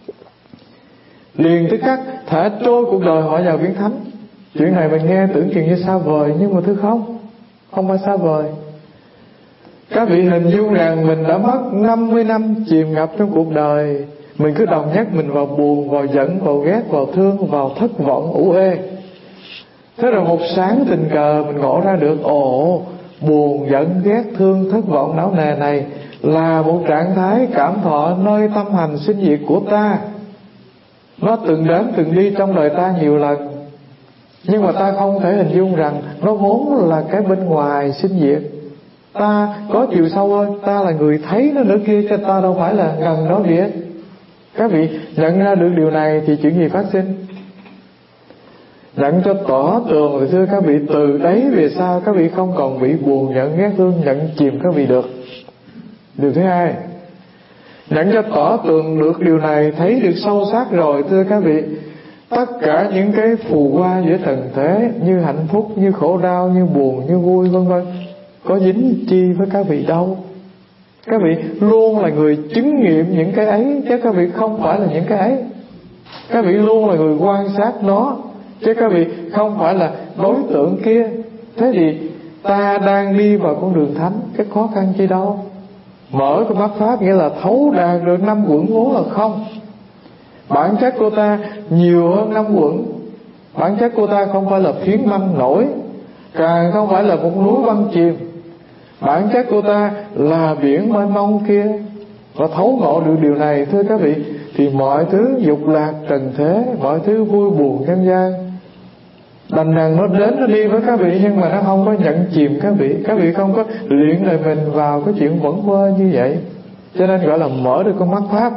Speaker 1: liền tức khắc thả trôi cuộc đời họ vào viễn thánh. Chuyện này mình nghe tưởng chừng như xa vời, nhưng mà thưa không phải xa vời. Các vị hình dung rằng mình đã mất 50 năm chìm ngập trong cuộc đời, mình cứ đồng nhắc mình vào buồn, vào giận, vào ghét, vào thương, vào thất vọng, ủ ê. Thế rồi một sáng tình cờ mình ngộ ra được, buồn, giận, ghét, thương, thất vọng, não nề này là một trạng thái cảm thọ nơi tâm hành sinh diệt của ta. Nó từng đến từng đi trong đời ta nhiều lần, nhưng mà ta không thể hình dung rằng nó vốn là cái bên ngoài sinh diệt. Ta có chiều sâu hơn, ta là người thấy nó nữa kia, cho ta đâu phải là gần nó biết. Các vị nhận ra được điều này thì chuyện gì phát sinh? Nhận cho tỏ tường thì thưa các vị, từ đấy về sau các vị không còn bị buồn, giận, ghét, thương, nhận chìm các vị được. Điều thứ hai, nhận cho tỏ tường được điều này, thấy được sâu sắc rồi, thưa các vị, tất cả những cái phù hoa giữa trần thế, như hạnh phúc, như khổ đau, như buồn, như vui, vân vân, có dính chi với các vị đâu. Các vị luôn là người chứng nghiệm những cái ấy, chứ các vị không phải là những cái ấy. Các vị luôn là người quan sát nó, chứ các vị không phải là đối tượng kia. Thế thì ta đang đi vào con đường thánh, cái khó khăn chi đâu. Mở cái mắt pháp nghĩa là thấu đạt được 5 uẩn vốn là không. Bản chất của ta nhiều hơn 5 uẩn. Bản chất của ta không phải là phiến manh nổi, càng không phải là một núi băng chìm. Bản chất của ta là biển mênh mông kia. Và thấu ngộ được điều này, thưa các vị, thì mọi thứ dục lạc trần thế, mọi thứ vui buồn nhân gian, đành rằng nó đến nó đi với các vị, nhưng mà nó không có nhận chìm các vị. Các vị không có luyện lại mình vào cái chuyện vẩn vơ như vậy, cho nên gọi là mở được con mắt pháp.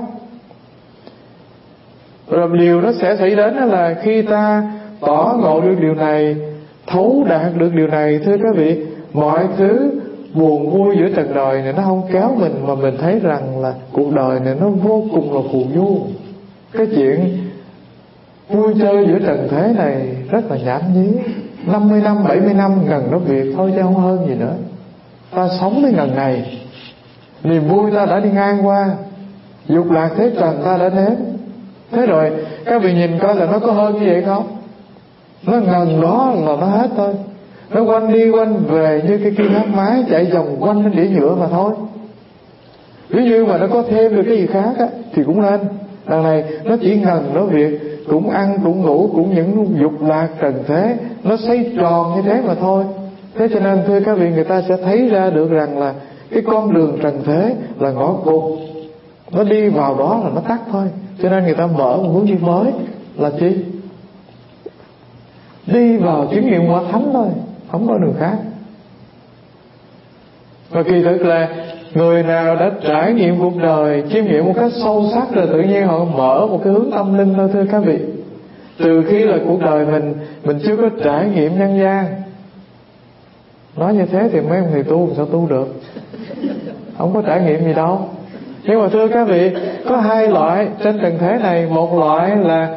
Speaker 1: Rồi điều nó sẽ xảy đến là khi ta tỏ ngộ được điều này, thấu đạt được điều này, thưa các vị, mọi thứ buồn vui giữa trần đời này nó không kéo mình, mà mình thấy rằng là cuộc đời này nó vô cùng là phù du. Cái chuyện vui chơi giữa trần thế này rất là nhảm nhí. 50 năm 70 năm ngần nó việc thôi chứ không hơn gì nữa. Ta sống với ngần này, niềm vui ta đã đi ngang qua, dục lạc thế trần ta đã nếm. Thế rồi các vị nhìn coi là nó có hơn như vậy không? Nó ngần đó là nó hết thôi. Nó quanh đi quanh về như cái kim hát mái chạy vòng quanh cái đĩa nhựa mà thôi. Nếu như mà nó có thêm được cái gì khác á, thì cũng lên. Đằng này nó chỉ ngần nó việc, cũng ăn cũng ngủ cũng những dục lạc trần thế, nó xoay tròn như thế mà thôi. Thế cho nên thưa các vị, người ta sẽ thấy ra được rằng là cái con đường trần thế là ngõ cụt, nó đi vào đó là nó tắt thôi. Cho nên người ta mở một hướng đi mới là chi? Đi vào chứng nghiệm hóa thánh thôi, không có đường khác. Và kỳ thực là người nào đã trải nghiệm cuộc đời, chiêm nghiệm một cách sâu sắc rồi, tự nhiên họ mở một cái hướng tâm linh thôi thưa các vị. Từ khi là cuộc đời mình chưa có trải nghiệm nhân gian. Nói như thế thì mấy ông thầy tu sao tu được? Không có trải nghiệm gì đâu. Nhưng mà thưa các vị, có hai loại trên trần thế này. Một loại là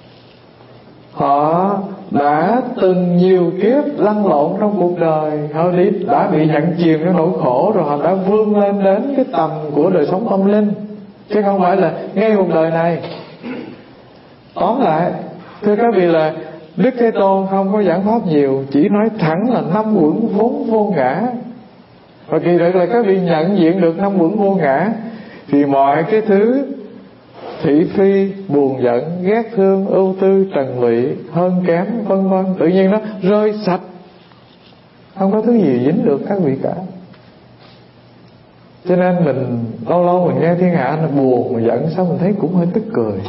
Speaker 1: họ đã từng nhiều kiếp lăn lộn trong cuộc đời, họ đã bị nhận chìm trong nỗi khổ, rồi họ đã vươn lên đến cái tầm của đời sống tâm linh, chứ không phải là ngay cuộc đời này. Tóm lại thưa các vị là Đức Thế Tôn không có giảng pháp nhiều, chỉ nói thẳng là 5 uẩn vốn vô ngã. Và kỳ thực là các vị nhận diện được 5 uẩn vô ngã thì mọi cái thứ thị phi, buồn giận, ghét thương, ưu tư, trần lụy, hơn kém, vân vân, tự nhiên nó rơi sạch, không có thứ gì dính được các vị cả. Cho nên mình lâu lâu mình nghe thiên hạ nó buồn mà giận, sao mình thấy cũng hơi tức cười.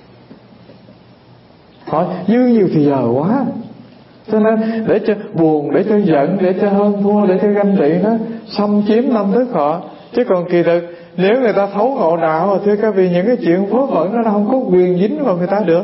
Speaker 1: Hỏi dư nhiều thì giờ quá. Cho nên để cho buồn, để cho giận, để cho hơn thua, để cho ganh tị nó xâm chiếm tâm thức họ. Chứ còn kỳ thực nếu người ta thấu ngộ đạo, thưa các vị, những cái chuyện vớ vẩn nó không có quyền dính vào người ta được.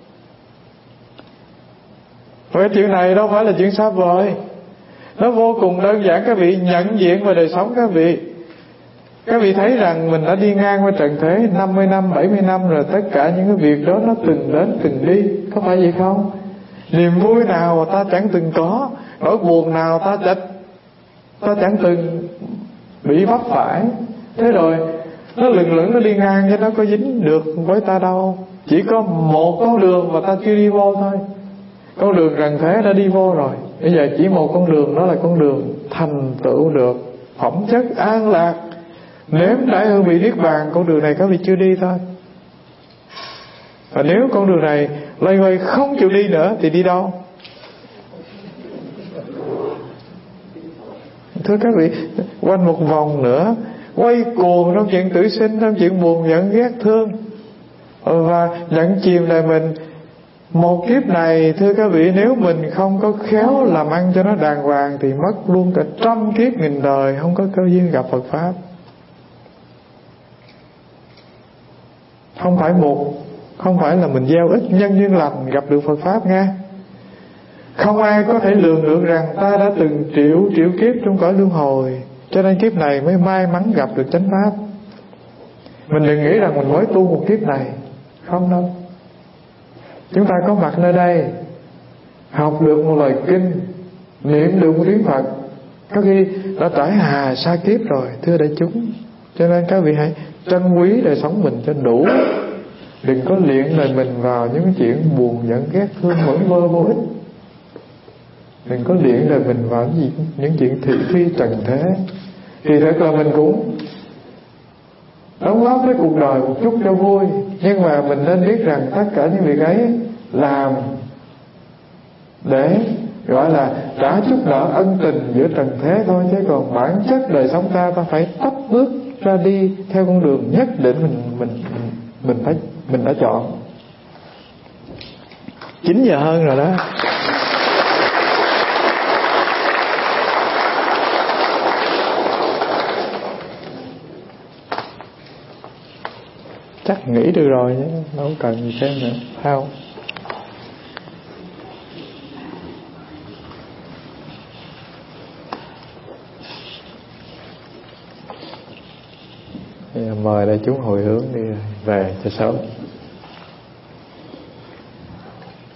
Speaker 1: Và cái chuyện này đâu phải là chuyện xa vời, nó vô cùng đơn giản. Các vị nhận diện vào đời sống các vị. Các vị thấy rằng mình đã đi ngang qua trần thế 50 năm, 70 năm rồi, tất cả những cái việc đó nó từng đến từng đi, có phải vậy không? Niềm vui nào mà ta chẳng từng có, nỗi buồn nào ta chẳng từng bị vấp phải. Thế rồi nó lừng lững nó đi ngang chứ nó có dính được với ta đâu. Chỉ có một con đường mà ta chưa đi vô thôi. Con đường trần thế đã đi vô rồi. Bây giờ chỉ một con đường, đó là con đường thành tựu được phẩm chất an lạc, nếm trải hương vị niết bàn. Con đường này các vị chưa đi thôi. Và nếu con đường này loay hoay không chịu đi nữa thì đi đâu? Thưa các vị, quanh một vòng nữa, quay cuồng trong chuyện tử sinh, trong chuyện buồn giận ghét thương, và nhận chìm lại mình. Một kiếp này thưa các vị, nếu mình không có khéo làm ăn cho nó đàng hoàng thì mất luôn cả 100 kiếp nghìn đời không có cơ duyên gặp Phật Pháp. Không phải là mình gieo ích nhân duyên lành gặp được Phật Pháp nghe. Không ai có thể lường được rằng ta đã từng triệu kiếp trong cõi luân hồi, cho nên kiếp này mới may mắn gặp được chánh pháp. Mình đừng nghĩ rằng mình mới tu một kiếp này, không đâu. Chúng ta có mặt nơi đây, học được một lời kinh, niệm được một tiếng Phật, có khi đã trải hà sa kiếp rồi thưa đại chúng. Cho nên các vị hãy trân quý đời sống mình cho đủ. Đừng có luyện đời mình vào những cái chuyện buồn giận ghét thương vẩn vơ vô ích. Đừng có luyện đời mình vào những chuyện thị phi trần thế. Thì thật là mình cũng đóng góp với cuộc đời một chút cho vui, nhưng mà mình nên biết rằng tất cả những việc ấy làm để gọi là trả chút nợ ân tình giữa trần thế thôi. Chứ còn bản chất đời sống ta phải tấp bước ra đi theo con đường nhất định mình đã chọn. 9 giờ hơn rồi đó. Chắc nghĩ được rồi chứ, không cần gì thêm nữa, phải không? Mời đại chúng hồi hướng đi về cho sớm.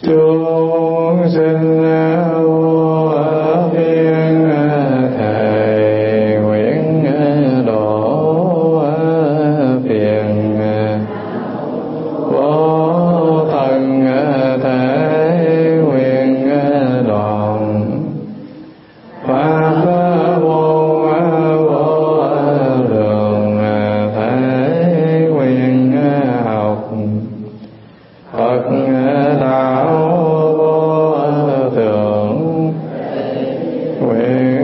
Speaker 1: chúng sinh vô biên thệ nguyện độ phiền vô thần thể nguyện đoạn pháp vô vô lượng thể nguyện học Phật đạo vô thượng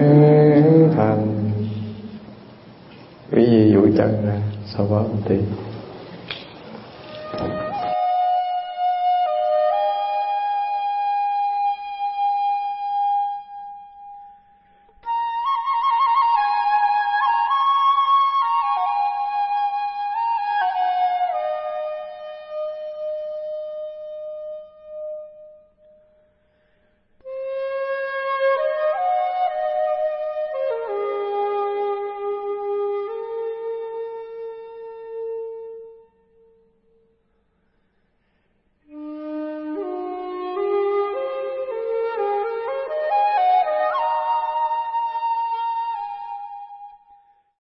Speaker 1: nguyện thành. Quý vị duỗi chân ra sau đó một tí.